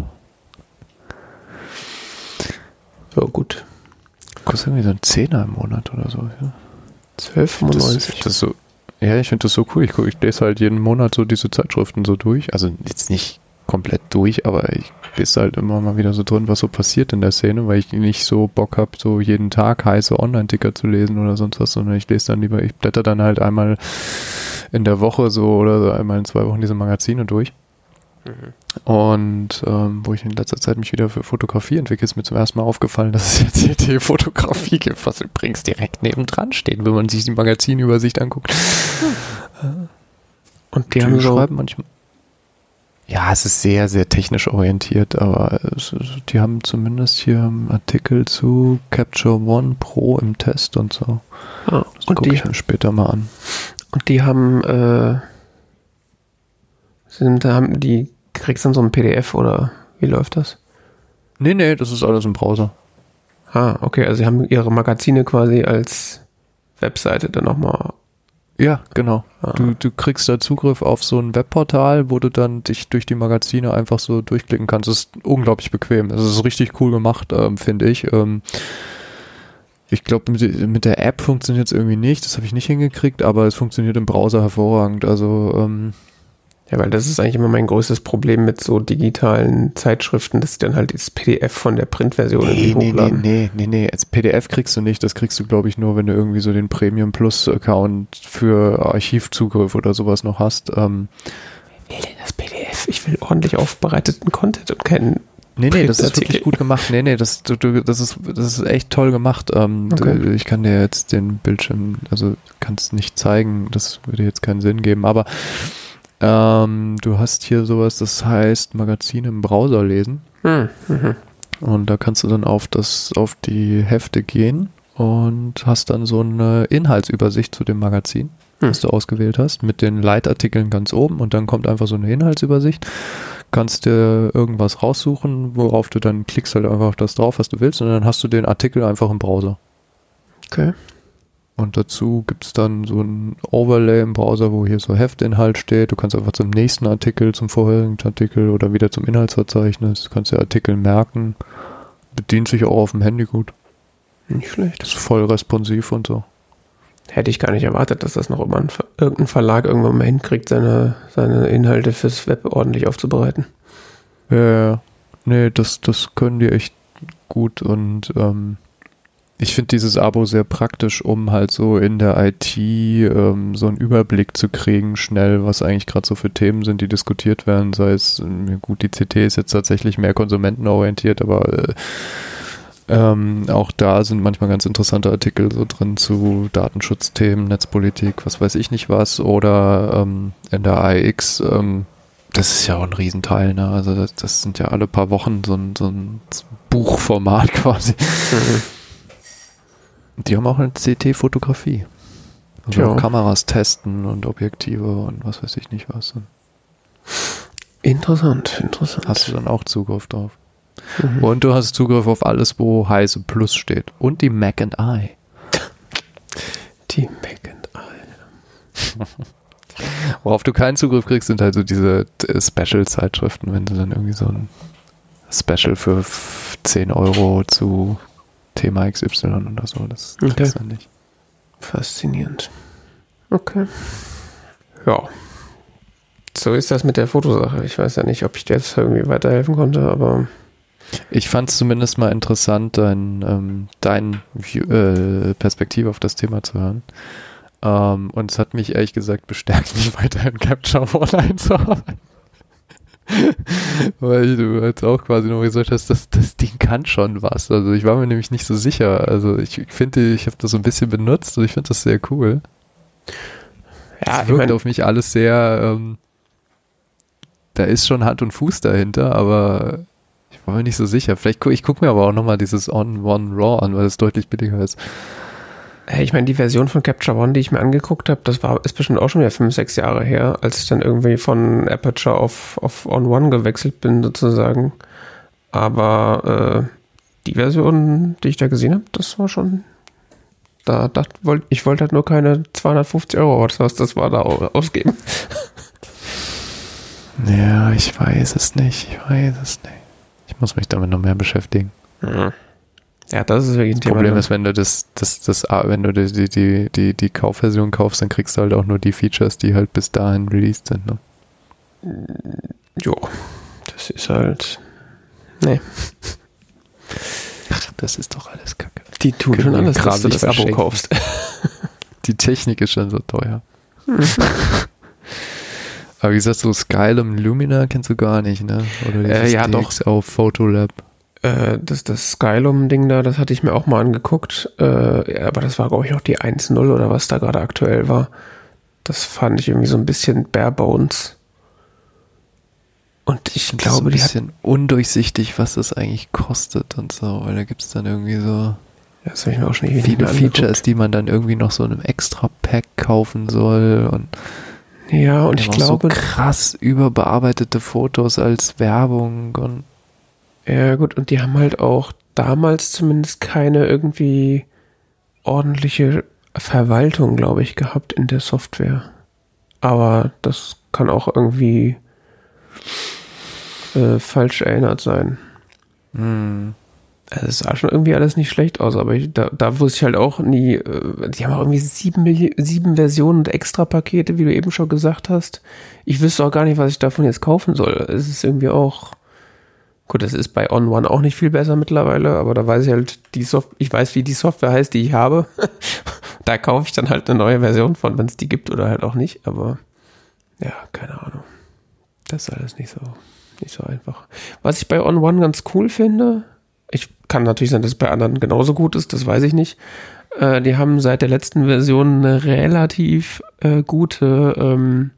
So, gut. Kostet irgendwie so ein Zehner im Monat oder so. Ja. 12,95. Das so, ja, ich finde das so cool. Ich lese halt jeden Monat so diese Zeitschriften so durch. Also jetzt nicht komplett durch, aber ich lese halt immer mal wieder so drin, was so passiert in der Szene, weil ich nicht so Bock habe, so jeden Tag heiße Online-Ticker zu lesen oder sonst was, sondern ich lese dann lieber, ich blätter dann halt einmal in der Woche so oder so einmal in 2 Wochen diese Magazine durch. Und wo ich in letzter Zeit mich wieder für Fotografie entwickle, ist mir zum ersten Mal aufgefallen, dass es jetzt CT-Fotografie gibt, was übrigens direkt nebendran steht, wenn man sich die Magazinübersicht anguckt. Und die haben so schreiben manchmal. Ja, es ist sehr, sehr technisch orientiert, aber die haben zumindest hier einen Artikel zu Capture One Pro im Test und so. Ah, das gucke ich mir später mal an. Und die haben kriegst du dann so ein PDF oder wie läuft das? Nee, das ist alles im Browser. Okay, also sie haben ihre Magazine quasi als Webseite dann nochmal. Ja, genau. Du kriegst da Zugriff auf so ein Webportal, wo du dann dich durch die Magazine einfach so durchklicken kannst. Das ist unglaublich bequem. Das ist richtig cool gemacht, finde ich. Ich glaube, mit der App funktioniert es irgendwie nicht. Das habe ich nicht hingekriegt, aber es funktioniert im Browser hervorragend. Also ja, weil das ist eigentlich immer mein größtes Problem mit so digitalen Zeitschriften, dass sie dann halt das PDF von der Printversion irgendwie hochladen. Nee. Als PDF kriegst du nicht. Das kriegst du, glaube ich, nur, wenn du irgendwie so den Premium Plus Account für Archivzugriff oder sowas noch hast. Wer will denn das PDF? Ich will ordentlich aufbereiteten Content und keinen. Nee, das ist wirklich gut gemacht. Nee, das ist echt toll gemacht. Okay. Ich kann dir jetzt den Bildschirm, also kannst nicht zeigen, das würde jetzt keinen Sinn geben, aber du hast hier sowas, das heißt Magazine im Browser lesen. Und da kannst du dann auf die Hefte gehen und hast dann so eine Inhaltsübersicht zu dem Magazin, das du ausgewählt hast, mit den Leitartikeln ganz oben und dann kommt einfach so eine Inhaltsübersicht. Kannst dir irgendwas raussuchen, worauf du dann klickst halt einfach auf das drauf, was du willst und dann hast du den Artikel einfach im Browser. Okay. Und dazu gibt es dann so ein Overlay im Browser, wo hier so Heftinhalt steht. Du kannst einfach zum nächsten Artikel, zum vorherigen Artikel oder wieder zum Inhaltsverzeichnis. Du kannst dir Artikel merken. Bedient sich auch auf dem Handy gut. Nicht schlecht. Ist voll responsiv und so. Hätte ich gar nicht erwartet, dass das noch immer irgendein Verlag irgendwann mal hinkriegt, seine Inhalte fürs Web ordentlich aufzubereiten. Ja. Nee, das können die echt gut und ich finde dieses Abo sehr praktisch, um halt so in der IT so einen Überblick zu kriegen, schnell, was eigentlich gerade so für Themen sind, die diskutiert werden, sei es, gut, die CT ist jetzt tatsächlich mehr konsumentenorientiert, aber auch da sind manchmal ganz interessante Artikel so drin zu Datenschutzthemen, Netzpolitik, was weiß ich nicht was, oder in der AIX, das ist ja auch ein Riesenteil, ne? Also das sind ja alle paar Wochen so ein Buchformat quasi. Die haben auch eine CT-Fotografie. Also auch Kameras testen und Objektive und was weiß ich nicht was. Interessant. Hast du dann auch Zugriff drauf. Und du hast Zugriff auf alles, wo Heise Plus steht. Und die Mac and I. Die Mac and I. Worauf du keinen Zugriff kriegst, sind halt so diese Special-Zeitschriften, wenn du dann irgendwie so ein Special für 10 € zu Thema XY oder so, das kriegst du dann nicht. Faszinierend. Okay. Ja. So ist das mit der Fotosache. Ich weiß ja nicht, ob ich dir jetzt irgendwie weiterhelfen konnte, aber ich fand es zumindest mal interessant, dein Perspektive auf das Thema zu hören. Und es hat mich ehrlich gesagt bestärkt, mich weiter in Capture One einzuarbeiten. Weil du jetzt auch quasi noch gesagt hast, das Ding kann schon was. Also ich war mir nämlich nicht so sicher. Also ich finde, ich habe das so ein bisschen benutzt und ich finde das sehr cool. Ja, es wirkt auf mich alles sehr, da ist schon Hand und Fuß dahinter, aber ich war mir nicht so sicher. Vielleicht ich gucke mir aber auch nochmal dieses On-One RAW an, weil es deutlich billiger ist. Ich meine, die Version von Capture One, die ich mir angeguckt habe, ist bestimmt auch schon wieder 5-6 Jahre her, als ich dann irgendwie von Aperture auf On-One gewechselt bin, sozusagen. Aber die Version, die ich da gesehen habe, das war schon, ich wollte halt nur keine 250 € oder was das war, da ausgeben. Ja, ich weiß es nicht. Ich muss mich damit noch mehr beschäftigen. Mhm. Ja, das ist wirklich ein Thema. Das Problem ist, wenn du wenn du die Kaufversion kaufst, dann kriegst du halt auch nur die Features, die halt bis dahin released sind, ne? Jo, das ist halt, nee. Ach, das ist doch alles Kacke. Die tun schon alles, dass du das Abo kaufst. Die Technik ist schon so teuer. Aber wie gesagt, so Skylum Lumina kennst du gar nicht, ne? Oder dieses ja, DxO auf Photolab. Das Skylum-Ding da, das hatte ich mir auch mal angeguckt. Aber das war, glaube ich, noch die 1.0 oder was da gerade aktuell war. Das fand ich irgendwie so ein bisschen bare bones. Und ich glaube, die ist ein bisschen undurchsichtig, was das eigentlich kostet und so, weil da gibt es dann irgendwie so das habe ich mir auch schon viele Features, die man dann irgendwie noch so in einem Extra-Pack kaufen soll und ja, und ich glaube, so krass überbearbeitete Fotos als Werbung und ja gut, und die haben halt auch damals zumindest keine irgendwie ordentliche Verwaltung, glaube ich, gehabt in der Software. Aber das kann auch irgendwie falsch erinnert sein. Also es sah schon irgendwie alles nicht schlecht aus, aber da wusste ich halt auch nie, die haben auch irgendwie 7 Versionen und Extra-Pakete, wie du eben schon gesagt hast. Ich wüsste auch gar nicht, was ich davon jetzt kaufen soll. Es ist irgendwie auch, gut, das ist bei On One auch nicht viel besser mittlerweile, aber da weiß ich halt, ich weiß, wie die Software heißt, die ich habe. Da kaufe ich dann halt eine neue Version von, wenn es die gibt oder halt auch nicht, aber ja, keine Ahnung. Das ist alles nicht so einfach. Was ich bei On One ganz cool finde, kann natürlich sein, dass es bei anderen genauso gut ist, das weiß ich nicht. Die haben seit der letzten Version eine relativ gute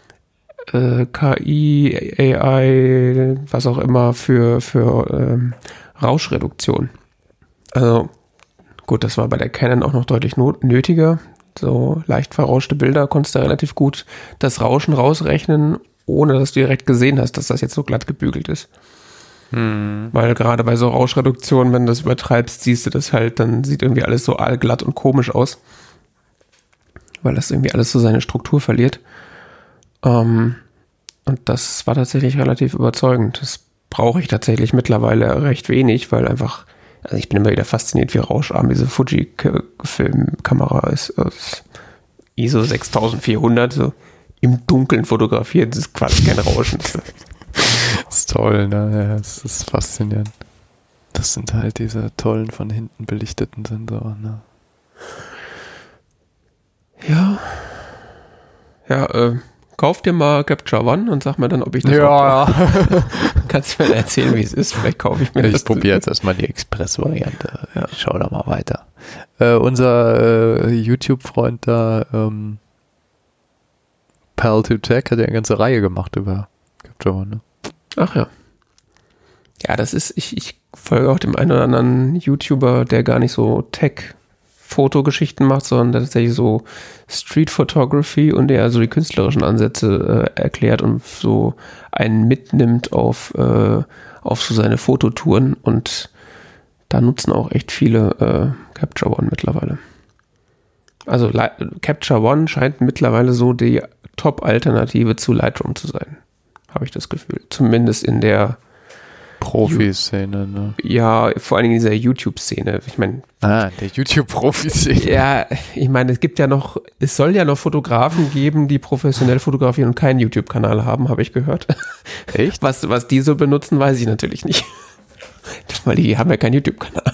KI, AI, was auch immer für Rauschreduktion. Also gut, das war bei der Canon auch noch deutlich nötiger. So leicht verrauschte Bilder konntest du relativ gut das Rauschen rausrechnen, ohne dass du direkt gesehen hast, dass das jetzt so glatt gebügelt ist. Weil gerade bei so Rauschreduktion, wenn du das übertreibst, siehst du das halt, dann sieht irgendwie alles so allglatt und komisch aus. Weil das irgendwie alles so seine Struktur verliert. Und das war tatsächlich relativ überzeugend. Das brauche ich tatsächlich mittlerweile recht wenig, weil einfach, also ich bin immer wieder fasziniert, wie rauscharm diese Fuji-Filmkamera ist. ISO 6400, so im Dunkeln fotografiert, das ist quasi kein Rauschen. Das ist toll, ne? Ja, es ist faszinierend. Das sind halt diese tollen, von hinten belichteten Sensoren, ne? Ja, kauf dir mal Capture One und sag mir dann, ob ich das ja. Kannst du mir erzählen, wie es ist? Vielleicht kaufe ich mir das. Ich probiere jetzt erstmal die Express-Variante. Ja. Ich schau da mal weiter. Unser YouTube-Freund da, Pal2Tech, hat ja eine ganze Reihe gemacht über Capture One, ne? Ach ja. Ja, das ist, ich folge auch dem einen oder anderen YouTuber, der gar nicht so Tech-Fotogeschichten macht, sondern der tatsächlich so Street Photography und der also die künstlerischen Ansätze erklärt und so einen mitnimmt auf so seine Fototouren, und da nutzen auch echt viele Capture One mittlerweile. Also Capture One scheint mittlerweile so die Top-Alternative zu Lightroom zu sein. Habe ich das Gefühl. Zumindest in der Profi-Szene, ne? Ja, vor allen Dingen in dieser YouTube-Szene. Ich meine. Der YouTube-Profi-Szene. Ja, ich meine, es soll ja noch Fotografen geben, die professionell fotografieren und keinen YouTube-Kanal haben, habe ich gehört. Echt? Was die so benutzen, weiß ich natürlich nicht. Weil die haben ja keinen YouTube-Kanal.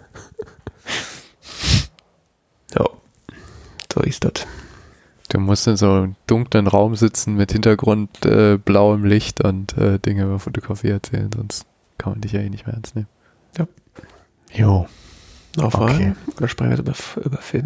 So ist das. Du musst in so einem dunklen Raum sitzen mit Hintergrund blauem Licht und Dinge über Fotografie erzählen, sonst kann man dich ja eh nicht mehr ernst nehmen. Ja. Jo. Noch Fragen? Oder sprechen wir über Filme?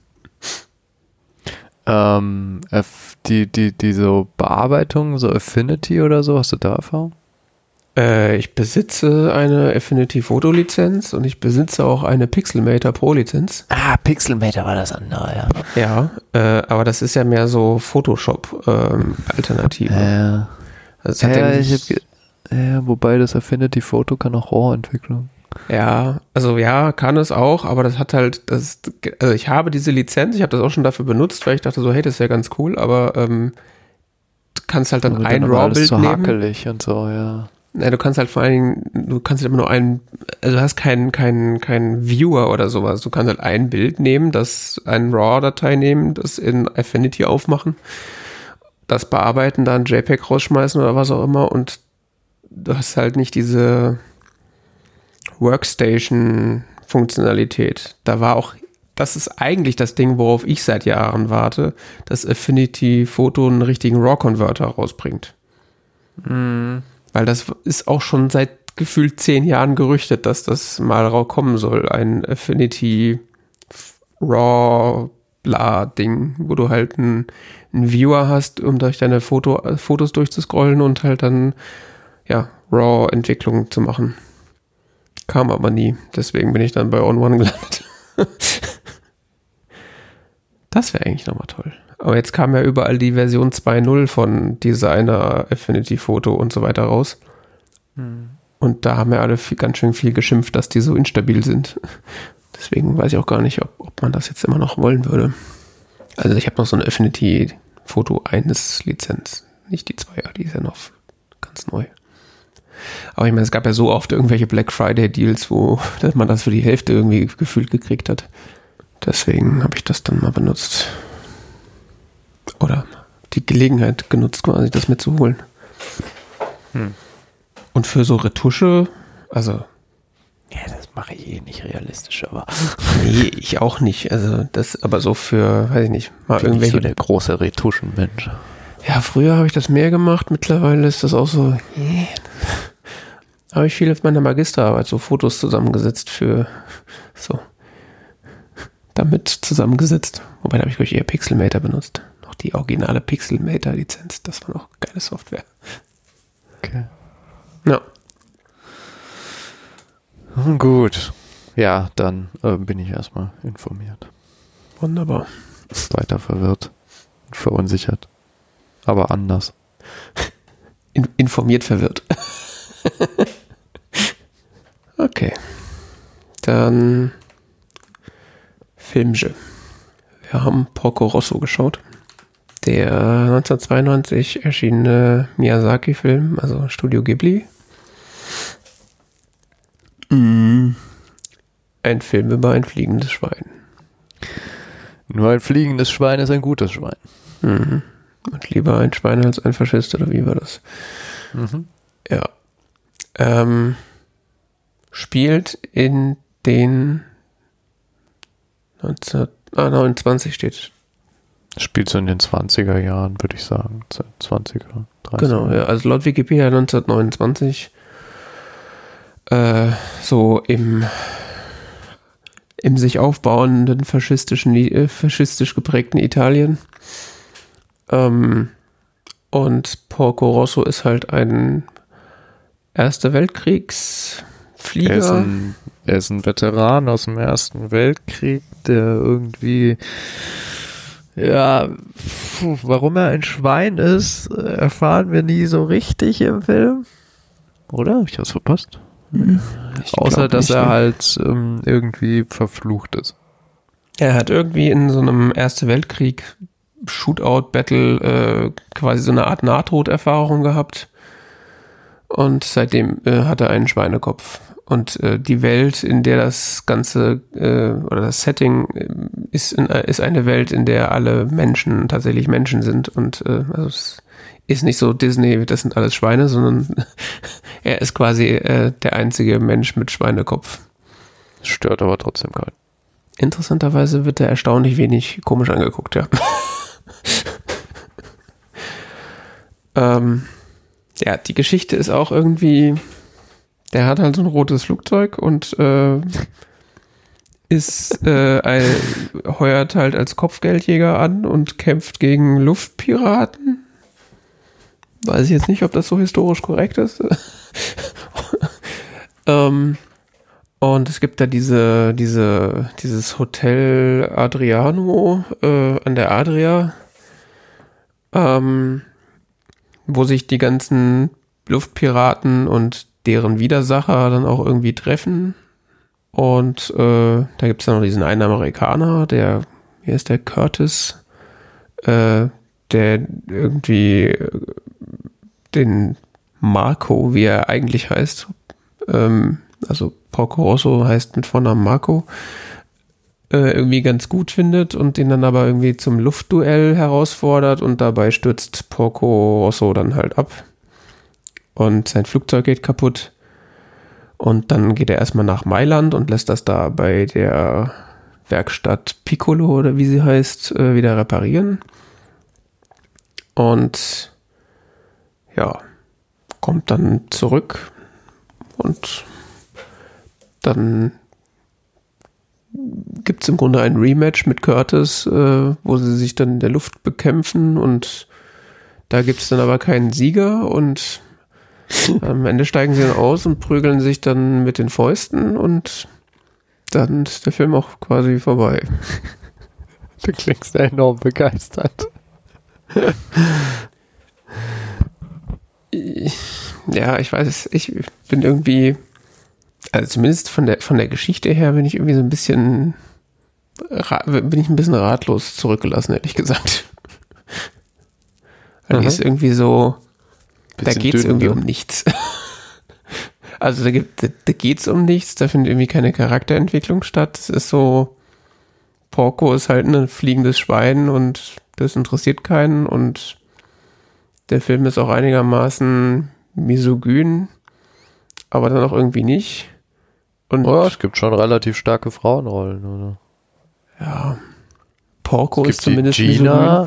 Die so Bearbeitung, so Affinity oder so, hast du da Erfahrung? Ich besitze eine Affinity-Foto-Lizenz und ich besitze auch eine Pixelmator Pro-Lizenz. Pixelmator war das andere, ja. Ja, aber das ist ja mehr so Photoshop-Alternative. Ja. Also wobei das Affinity-Foto kann auch RAW-Entwicklung. Ja, also ja, kann es auch, aber das hat halt, also ich habe diese Lizenz, ich habe das auch schon dafür benutzt, weil ich dachte so, hey, das ist ja ganz cool, aber du kannst halt dann ein RAW-Bild so nehmen. Hakelig und so, ja. Ja, du kannst halt vor allen Dingen, du kannst halt immer nur also du hast keinen Viewer oder sowas. Du kannst halt ein Bild nehmen, eine RAW-Datei nehmen, das in Affinity aufmachen, das bearbeiten, dann JPEG rausschmeißen oder was auch immer, und du hast halt nicht diese Workstation-Funktionalität. Das ist eigentlich das Ding, worauf ich seit Jahren warte, dass Affinity-Foto einen richtigen RAW-Converter rausbringt. Weil das ist auch schon seit gefühlt 10 Jahren gerüchtet, dass das mal kommen soll. Ein Affinity RAW-Bla-Ding, wo du halt einen Viewer hast, um durch deine Fotos durchzuscrollen und halt dann, ja, RAW-Entwicklung zu machen. Kam aber nie. Deswegen bin ich dann bei On One gelandet. Das wäre eigentlich nochmal toll. Aber jetzt kam ja überall die Version 2.0 von Designer, Affinity Photo und so weiter raus. Und da haben ja alle ganz schön viel geschimpft, dass die so instabil sind. Deswegen weiß ich auch gar nicht, ob man das jetzt immer noch wollen würde. Also ich habe noch so eine Affinity Photo 1 Lizenz. Nicht die 2er, die ist ja noch ganz neu. Aber ich meine, es gab ja so oft irgendwelche Black Friday Deals, wo man das für die Hälfte irgendwie gefühlt gekriegt hat. Deswegen habe ich das dann mal benutzt. Oder die Gelegenheit genutzt, quasi das mitzuholen. Und für so Retusche, also... Ja, das mache ich eh nicht realistisch, aber... Nee, ich auch nicht. Also das, aber so für, weiß ich nicht, mal bin irgendwelche... nicht so der große Retuschenmensch. Ja, früher habe ich das mehr gemacht, mittlerweile ist das auch so... Habe ich viel auf meiner Magisterarbeit so Fotos zusammengesetzt für so... damit zusammengesetzt. Wobei, da habe ich, glaube ich, eher Pixelmator benutzt. Noch die originale Pixelmator-Lizenz. Das war noch geile Software. Okay. Ja. Gut. Ja, dann bin ich erstmal informiert. Wunderbar. Weiter verwirrt. Verunsichert. Aber anders. Informiert verwirrt. Okay. Dann Filmje. Wir haben Porco Rosso geschaut. Der 1992 erschienene Miyazaki-Film, also Studio Ghibli. Ein Film über ein fliegendes Schwein. Nur ein fliegendes Schwein ist ein gutes Schwein. Mhm. Und lieber ein Schwein als ein Faschist, oder wie war das? Mhm. Ja. Spielt in den 1929 steht. Spielt so in den 20er Jahren, würde ich sagen. 20er, 30er. Genau, ja. Also laut Wikipedia 1929 so im sich aufbauenden faschistisch geprägten Italien. Und Porco Rosso ist halt ein Erster Weltkriegsflieger. Er ist ein Veteran aus dem Ersten Weltkrieg, der irgendwie, ja, warum er ein Schwein ist, erfahren wir nie so richtig im Film. Oder? Habe ich was verpasst? Außer, dass er halt irgendwie verflucht ist. Er hat irgendwie in so einem Erste Weltkrieg Shootout-Battle quasi so eine Art Nahtoderfahrung gehabt. Und seitdem hat er einen Schweinekopf. Und die Welt, in der das Ganze oder das Setting ist eine Welt, in der alle Menschen tatsächlich Menschen sind. Und also es ist nicht so Disney, das sind alles Schweine, sondern er ist quasi der einzige Mensch mit Schweinekopf. Stört aber trotzdem keinen. Interessanterweise wird er erstaunlich wenig komisch angeguckt, ja. Ja, die Geschichte ist auch irgendwie, der hat halt so ein rotes Flugzeug und heuert halt als Kopfgeldjäger an und kämpft gegen Luftpiraten. Weiß ich jetzt nicht, ob das so historisch korrekt ist. Und es gibt da dieses Hotel Adriano an der Adria, wo sich die ganzen Luftpiraten und deren Widersacher dann auch irgendwie treffen. Und da gibt es dann noch diesen einen Amerikaner, wie heißt der, Curtis, der irgendwie den Marco, wie er eigentlich heißt, also Porco Rosso heißt mit Vornamen Marco, irgendwie ganz gut findet und den dann aber irgendwie zum Luftduell herausfordert und dabei stürzt Porco Rosso dann halt ab und sein Flugzeug geht kaputt und dann geht er erstmal nach Mailand und lässt das da bei der Werkstatt Piccolo oder wie sie heißt wieder reparieren und ja, kommt dann zurück und dann gibt es im Grunde ein Rematch mit Curtis, wo sie sich dann in der Luft bekämpfen und da gibt es dann aber keinen Sieger und am Ende steigen sie dann aus und prügeln sich dann mit den Fäusten und dann ist der Film auch quasi vorbei. Du klingst enorm begeistert. Ja, ich weiß, ich bin irgendwie, also zumindest von der Geschichte her bin ich irgendwie so ein bisschen ratlos zurückgelassen, ehrlich gesagt. Also die ist irgendwie so, da geht es irgendwie um nichts. Also da geht es um nichts, da findet irgendwie keine Charakterentwicklung statt. Es ist so, Porco ist halt ein fliegendes Schwein und das interessiert keinen und der Film ist auch einigermaßen misogyn, aber dann auch irgendwie nicht. Und es gibt schon relativ starke Frauenrollen, oder? Ja, Porco ist die zumindest Gina,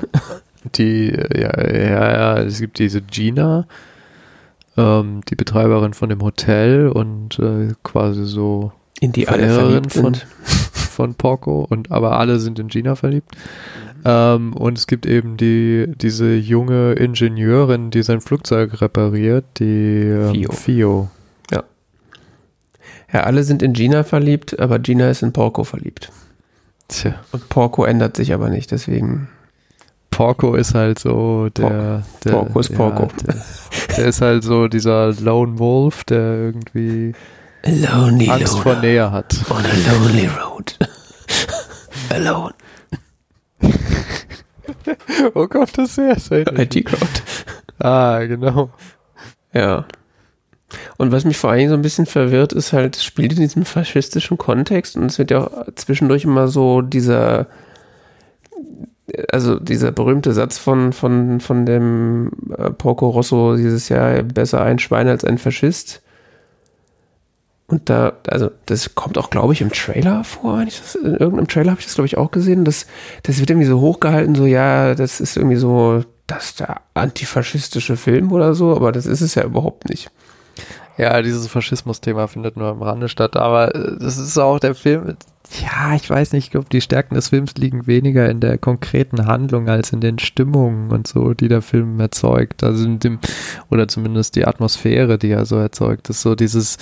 es gibt diese Gina, die Betreiberin von dem Hotel und quasi so in die alle verliebt sind. Von Porco, aber alle sind in Gina verliebt. Und es gibt eben diese junge Ingenieurin, die sein Flugzeug repariert, die Fio. Ja, alle sind in Gina verliebt, aber Gina ist in Porco verliebt. Tja. Und Porco ändert sich aber nicht, deswegen. Porco ist halt so Porco ist Porco. Der ist halt so dieser Lone Wolf, der irgendwie Angst vor Nähe hat. On a lonely road. Alone. Oh Gott, das ist sehr IT-Crowd. Genau. Ja. Und was mich vor allem so ein bisschen verwirrt, ist halt, es spielt in diesem faschistischen Kontext und es wird ja auch zwischendurch immer so dieser berühmte Satz von dem Porco Rosso dieses Jahr, besser ein Schwein als ein Faschist. Und das kommt auch, glaube ich, im Trailer vor. In irgendeinem Trailer habe ich das, glaube ich, auch gesehen. Das wird irgendwie so hochgehalten, so, ja, das ist irgendwie so, das ist der antifaschistische Film oder so, aber das ist es ja überhaupt nicht. Ja, dieses Faschismus-Thema findet nur am Rande statt, aber das ist auch der Film, ja, ich weiß nicht, ich glaube, die Stärken des Films liegen weniger in der konkreten Handlung als in den Stimmungen und so, die der Film erzeugt, also oder zumindest die Atmosphäre, die er so erzeugt, das ist so dieses,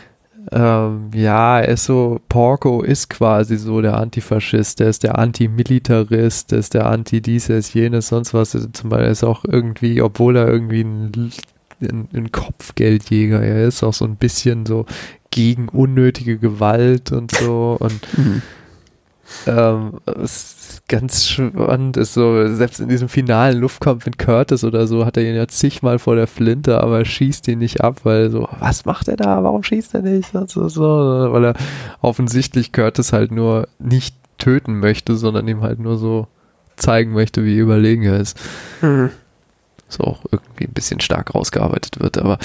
er ist so, Porco ist quasi so der Antifaschist, der ist der Antimilitarist, der ist der Anti-dies, der ist jenes, sonst was, zum Beispiel ist auch irgendwie, obwohl er irgendwie ein Kopfgeldjäger, er ist auch so ein bisschen so gegen unnötige Gewalt und so und es ist ganz spannend, ist so, selbst in diesem finalen Luftkampf mit Curtis oder so, hat er ihn ja zigmal vor der Flinte, aber er schießt ihn nicht ab, weil so, was macht er da, warum schießt er nicht, und so, weil er offensichtlich Curtis halt nur nicht töten möchte, sondern ihm halt nur so zeigen möchte, wie überlegen er ist. So auch irgendwie ein bisschen stark rausgearbeitet wird, aber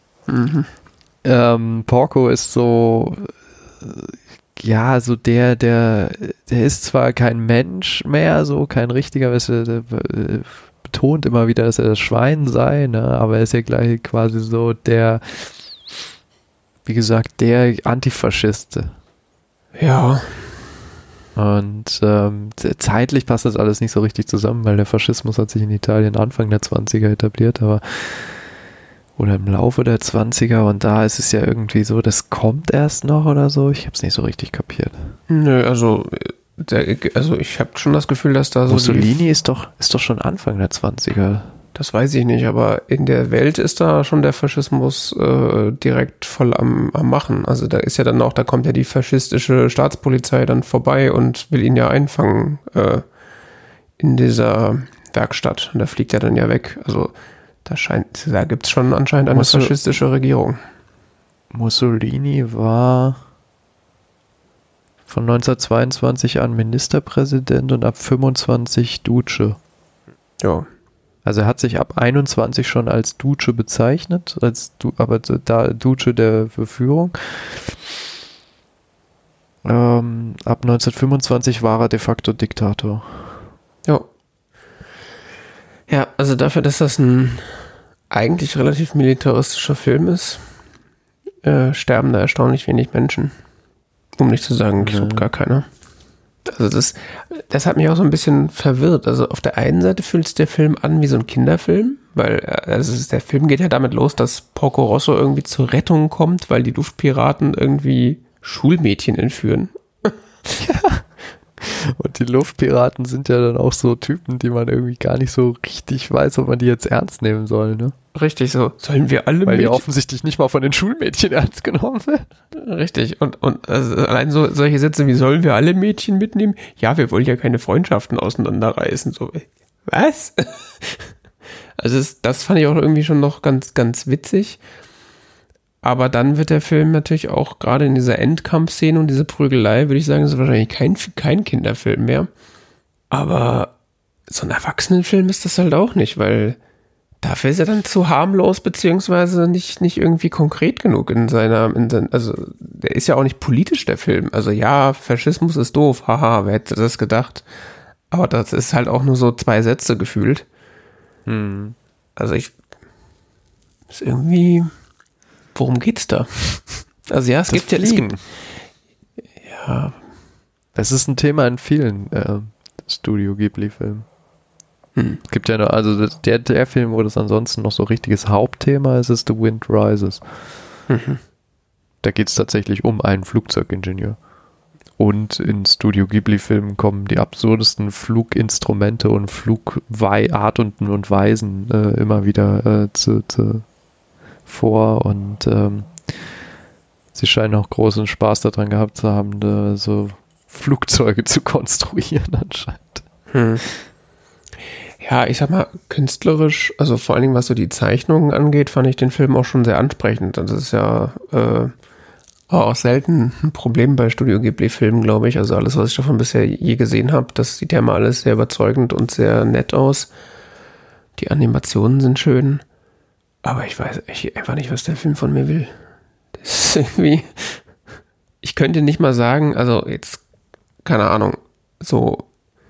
Porco ist so, ja, so der ist zwar kein Mensch mehr, so kein richtiger, der betont immer wieder, dass er das Schwein sei, ne, aber er ist ja gleich quasi so der, wie gesagt, der Antifaschist. Ja. Und zeitlich passt das alles nicht so richtig zusammen, weil der Faschismus hat sich in Italien Anfang der 20er etabliert, oder im Laufe der 20er, und da ist es ja irgendwie so, das kommt erst noch oder so, ich habe es nicht so richtig kapiert. Nö, also ich habe schon das Gefühl, dass da so Mussolini ist doch schon Anfang der 20er. Das weiß ich nicht, aber in der Welt ist da schon der Faschismus direkt voll am Machen. Also da ist ja dann auch, da kommt ja die faschistische Staatspolizei dann vorbei und will ihn ja einfangen in dieser Werkstatt. Und da fliegt er dann ja weg. Also da gibt es schon anscheinend eine faschistische Regierung. Mussolini war von 1922 an Ministerpräsident und ab 25 Duce. Ja. Also er hat sich ab 21 schon als Duce bezeichnet, aber da Duce der Verführung. Ab 1925 war er de facto Diktator. Ja. Ja, also dafür, dass das ein eigentlich relativ militaristischer Film ist, sterben da erstaunlich wenig Menschen. Um nicht zu sagen, gar keiner. Also das hat mich auch so ein bisschen verwirrt. Also auf der einen Seite fühlt sich der Film an wie so ein Kinderfilm, weil der Film geht ja damit los, dass Porco Rosso irgendwie zur Rettung kommt, weil die Luftpiraten irgendwie Schulmädchen entführen. Und die Luftpiraten sind ja dann auch so Typen, die man irgendwie gar nicht so richtig weiß, ob man die jetzt ernst nehmen soll, ne? Richtig so. Sollen wir alle Weil die offensichtlich nicht mal von den Schulmädchen ernst genommen werden. Richtig. Und also allein so solche Sätze wie, sollen wir alle Mädchen mitnehmen? Ja, wir wollen ja keine Freundschaften auseinanderreißen. So, was? Also das fand ich auch irgendwie schon noch ganz, ganz witzig. Aber dann wird der Film natürlich auch gerade in dieser Endkampfszene und diese Prügelei, würde ich sagen, ist wahrscheinlich kein Kinderfilm mehr. Aber so ein Erwachsenenfilm ist das halt auch nicht, weil dafür ist er dann zu harmlos, beziehungsweise nicht irgendwie konkret genug also der ist ja auch nicht politisch, der Film. Also ja, Faschismus ist doof, haha, wer hätte das gedacht? Aber das ist halt auch nur so 2 Sätze gefühlt. Also ist irgendwie, worum geht's da? Also ja, es gibt ja. Es ist ein Thema in vielen Studio Ghibli-Filmen. Es gibt ja noch, also der Film, wo das ansonsten noch so richtiges Hauptthema ist, ist The Wind Rises. Da geht es tatsächlich um einen Flugzeugingenieur. Und in Studio Ghibli-Filmen kommen die absurdesten Fluginstrumente und Flugarten und Weisen immer wieder vor. Und sie scheinen auch großen Spaß daran gehabt zu haben, so Flugzeuge zu konstruieren anscheinend. Ja, ich sag mal, künstlerisch, also vor allen Dingen, was so die Zeichnungen angeht, fand ich den Film auch schon sehr ansprechend. Das ist ja auch selten ein Problem bei Studio Ghibli-Filmen, glaube ich. Also alles, was ich davon bisher je gesehen habe, das sieht ja mal alles sehr überzeugend und sehr nett aus. Die Animationen sind schön. Aber ich weiß echt einfach nicht, was der Film von mir will. Das ist irgendwie... Ich könnte nicht mal sagen, also jetzt, keine Ahnung, so...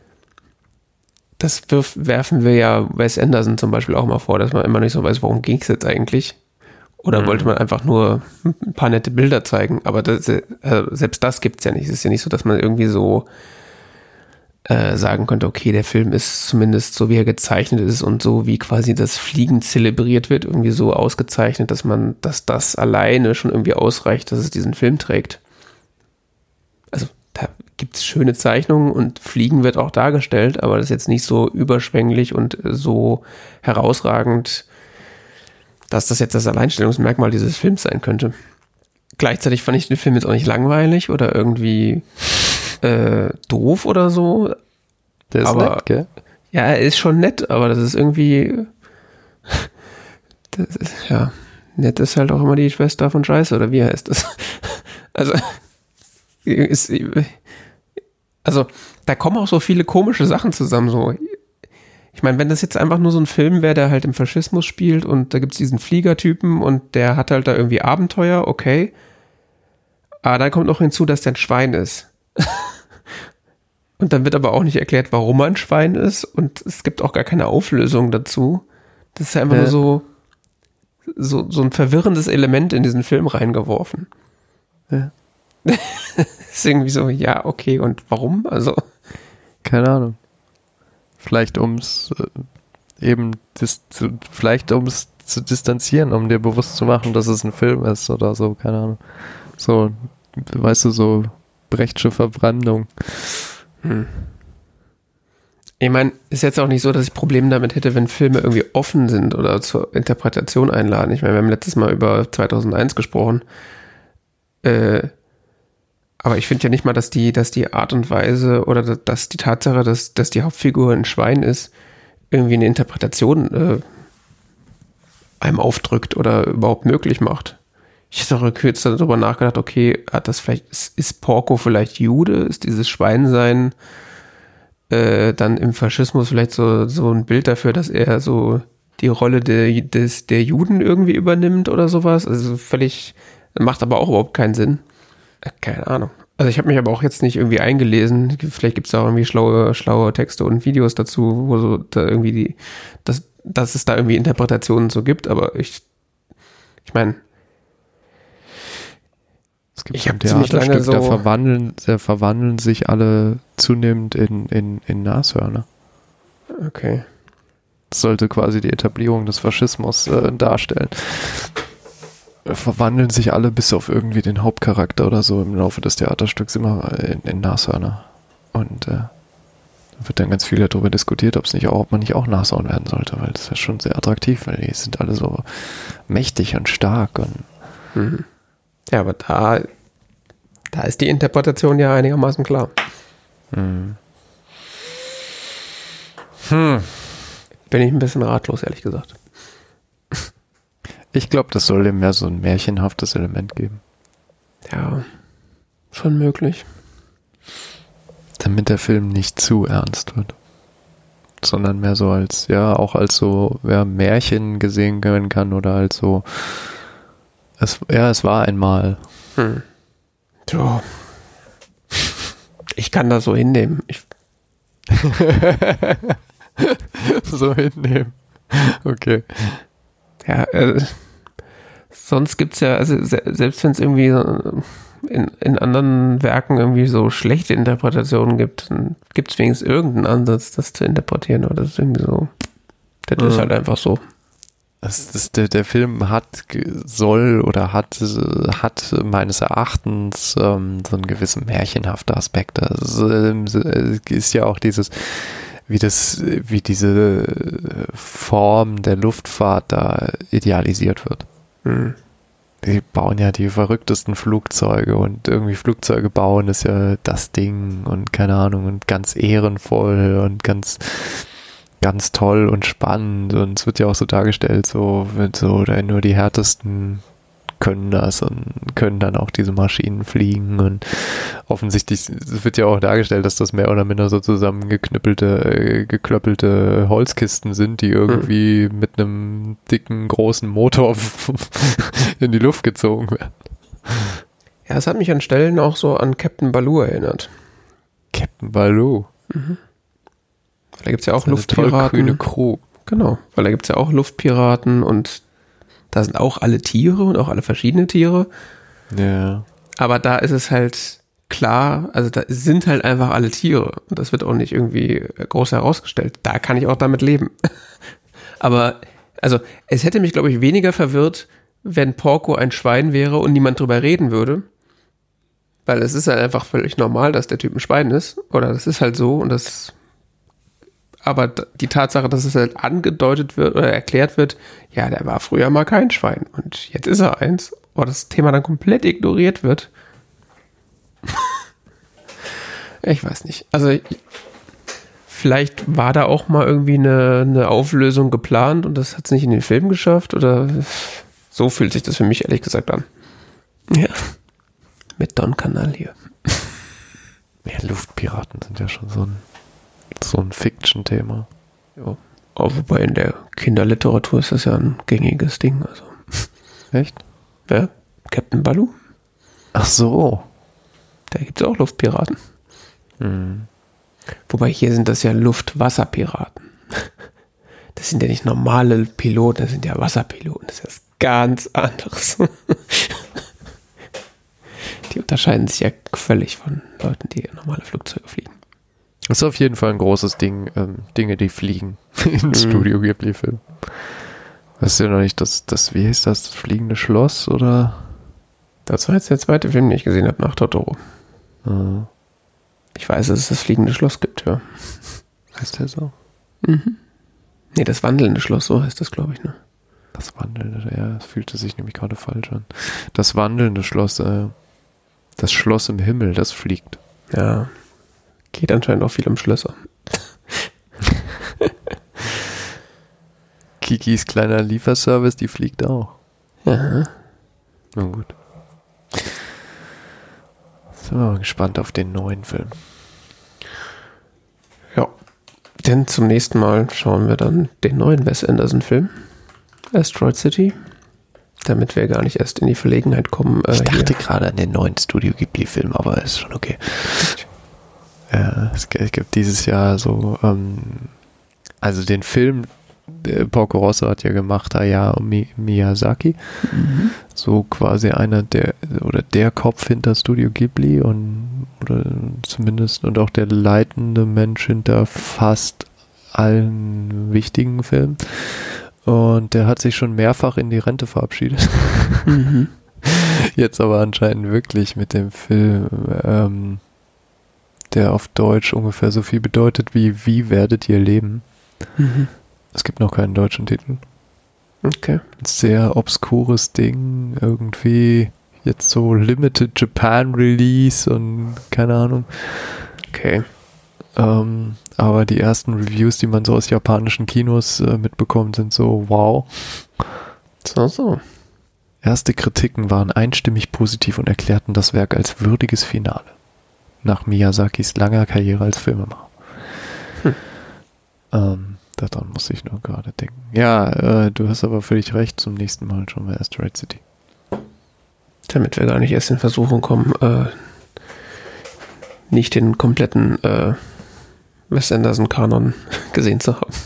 Das werfen wir ja Wes Anderson zum Beispiel auch mal vor, dass man immer nicht so weiß, worum ging es jetzt eigentlich. Oder wollte man einfach nur ein paar nette Bilder zeigen. Aber selbst das gibt es ja nicht. Es ist ja nicht so, dass man irgendwie so sagen könnte, okay, der Film ist zumindest so, wie er gezeichnet ist und so, wie quasi das Fliegen zelebriert wird, irgendwie so ausgezeichnet, dass das alleine schon irgendwie ausreicht, dass es diesen Film trägt. Also da gibt es schöne Zeichnungen und Fliegen wird auch dargestellt, aber das ist jetzt nicht so überschwänglich und so herausragend, dass das jetzt das Alleinstellungsmerkmal dieses Films sein könnte. Gleichzeitig fand ich den Film jetzt auch nicht langweilig oder irgendwie doof oder so. Der ist nett, gell? Ja, er ist schon nett, aber das ist irgendwie ja, nett ist halt auch immer die Schwester von Scheiße, oder wie heißt das? Also da kommen auch so viele komische Sachen zusammen, so. Ich meine, wenn das jetzt einfach nur so ein Film wäre, der halt im Faschismus spielt und da gibt es diesen Fliegertypen und der hat halt da irgendwie Abenteuer, okay. Aber dann kommt noch hinzu, dass der ein Schwein ist. Und dann wird aber auch nicht erklärt, warum er ein Schwein ist und es gibt auch gar keine Auflösung dazu. Das ist ja einfach nur so ein verwirrendes Element in diesen Film reingeworfen. Ja. Ist irgendwie so, ja, okay, und warum? Also. Keine Ahnung. Vielleicht ums zu distanzieren, um dir bewusst zu machen, dass es ein Film ist oder so, keine Ahnung. So, weißt du, so Brechtsche Verbrandung. Ich meine, ist jetzt auch nicht so, dass ich Probleme damit hätte, wenn Filme irgendwie offen sind oder zur Interpretation einladen. Ich meine, wir haben letztes Mal über 2001 gesprochen. Aber ich finde ja nicht mal, dass die Art und Weise oder dass die Tatsache, dass die Hauptfigur ein Schwein ist, irgendwie eine Interpretation einem aufdrückt oder überhaupt möglich macht. Ich habe auch kurz darüber nachgedacht, okay, ist Porco vielleicht Jude? Ist dieses Schweinsein dann im Faschismus vielleicht so ein Bild dafür, dass er so die Rolle der Juden irgendwie übernimmt oder sowas? Also völlig, macht aber auch überhaupt keinen Sinn. Keine Ahnung. Also ich habe mich aber auch jetzt nicht irgendwie eingelesen. Vielleicht gibt es da auch irgendwie schlaue Texte und Videos dazu, wo so da irgendwie dass es da irgendwie Interpretationen so gibt, aber ich meine, es gibt ein Theaterstück, so da verwandeln sich alle zunehmend in Nashörner. Okay. Das sollte quasi die Etablierung des Faschismus darstellen. Verwandeln sich alle bis auf irgendwie den Hauptcharakter oder so im Laufe des Theaterstücks immer in Nashörner. Und wird dann ganz viel darüber diskutiert, ob man nicht auch Nashorn werden sollte, weil das ist ja schon sehr attraktiv, weil die sind alle so mächtig und stark. Und Ja, aber da ist die Interpretation ja einigermaßen klar. Bin ich ein bisschen ratlos, ehrlich gesagt. Ich glaube, das soll dem mehr so ein märchenhaftes Element geben. Ja, schon möglich. Damit der Film nicht zu ernst wird. Sondern mehr so als so Märchen gesehen werden kann oder als so, es war einmal. So. Ich kann das so hinnehmen. So hinnehmen. Okay. Ja, sonst gibt's ja, also selbst wenn es irgendwie in anderen Werken irgendwie so schlechte Interpretationen gibt, dann gibt es wenigstens irgendeinen Ansatz, das zu interpretieren, aber das ist irgendwie so, das ist halt einfach so. Der Film hat meines Erachtens so einen gewissen märchenhaften Aspekt. Es ist ja auch wie diese Form der Luftfahrt da idealisiert wird. Die bauen ja die verrücktesten Flugzeuge und irgendwie Flugzeuge bauen ist ja das Ding und keine Ahnung und ganz ehrenvoll und ganz ganz toll und spannend und es wird ja auch so dargestellt, nur die härtesten können das und können dann auch diese Maschinen fliegen und offensichtlich wird ja auch dargestellt, dass das mehr oder minder so geklöppelte Holzkisten sind, die irgendwie mit einem dicken, großen Motor in die Luft gezogen werden. Ja, es hat mich an Stellen auch so an Captain Baloo erinnert. Captain Baloo? Da gibt es ja auch Luftpiraten. Tollkühne Crew. Genau, weil da gibt es ja auch Luftpiraten und da sind auch alle Tiere und auch alle verschiedene Tiere. Ja. Aber da ist es halt klar, also da sind halt einfach alle Tiere. Und das wird auch nicht irgendwie groß herausgestellt. Da kann ich auch damit leben. Aber, also, es hätte mich, glaube ich, weniger verwirrt, wenn Porco ein Schwein wäre und niemand drüber reden würde. Weil es ist halt einfach völlig normal, dass der Typ ein Schwein ist. Oder das ist halt so und das... Aber die Tatsache, dass es halt angedeutet wird oder erklärt wird, ja, der war früher mal kein Schwein und jetzt ist er eins, oder das Thema dann komplett ignoriert wird. Ich weiß nicht. Also vielleicht war da auch mal irgendwie eine Auflösung geplant und das hat es nicht in den Film geschafft oder so fühlt sich das für mich ehrlich gesagt an. Ja. Mit Don Canal hier. Ja, Luftpiraten sind ja schon so ein Fiction-Thema. Ja. Aber wobei in der Kinderliteratur ist das ja ein gängiges Ding. Also. Echt? Ja, Captain Baloo. Ach so. Da gibt es auch Luftpiraten. Wobei hier sind das ja Luftwasserpiraten. Das sind ja nicht normale Piloten, das sind ja Wasserpiloten. Das ist was ganz anderes. Die unterscheiden sich ja völlig von Leuten, die normale Flugzeuge fliegen. Das ist auf jeden Fall ein großes Ding, Dinge, die fliegen im Studio Ghibli-Film. Weißt du ja noch nicht, wie hieß das fliegende Schloss, oder? Das war jetzt der zweite Film, den ich gesehen habe nach Totoro. Ich weiß, dass es das fliegende Schloss gibt, ja. Heißt der so? Nee, das wandelnde Schloss, so heißt das, glaube ich, ne? Das wandelnde, ja, das fühlte sich nämlich gerade falsch an. Das wandelnde Schloss, das Schloss im Himmel, das fliegt. Ja. Geht anscheinend auch viel um Schlösser. Kikis kleiner Lieferservice, die fliegt auch. Ja. Na gut. Sind wir mal gespannt auf den neuen Film. Ja. Denn zum nächsten Mal schauen wir dann den neuen Wes Anderson-Film. Asteroid City. Damit wir gar nicht erst in die Verlegenheit kommen. Ich dachte gerade an den neuen Studio Ghibli-Film, aber ist schon okay. Ja, es gibt dieses Jahr so, also den Film, Porco Rosso hat ja gemacht, Hayao Miyazaki, so quasi einer der Kopf hinter Studio Ghibli oder zumindest und auch der leitende Mensch hinter fast allen wichtigen Filmen. Und der hat sich schon mehrfach in die Rente verabschiedet. Jetzt aber anscheinend wirklich mit dem Film der auf Deutsch ungefähr so viel bedeutet wie werdet ihr leben? Mhm. Es gibt noch keinen deutschen Titel. Okay. Ein sehr obskures Ding, irgendwie jetzt so Limited Japan Release und keine Ahnung. Okay. Aber die ersten Reviews, die man so aus japanischen Kinos mitbekommt, sind so wow. So. Erste Kritiken waren einstimmig positiv und erklärten das Werk als würdiges Finale. Nach Miyazakis langer Karriere als Filmemacher. Daran muss ich nur gerade denken. Ja, du hast aber völlig recht. Zum nächsten Mal schauen wir Asteroid City. Damit wir gar nicht erst in Versuchung kommen, nicht den kompletten Wes Anderson-Kanon gesehen zu haben.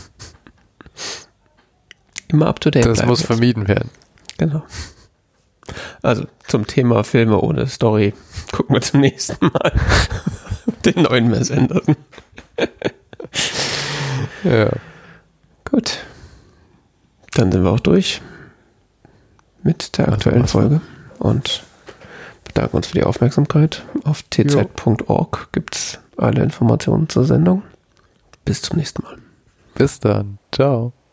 Immer up to date. Das muss vermieden werden. Genau. Also zum Thema Filme ohne Story gucken wir zum nächsten Mal den neuen Wes Anderson. Ja. Gut. Dann sind wir auch durch mit der aktuellen Folge und bedanken uns für die Aufmerksamkeit. Auf tz.org gibt es alle Informationen zur Sendung. Bis zum nächsten Mal. Bis dann. Ciao.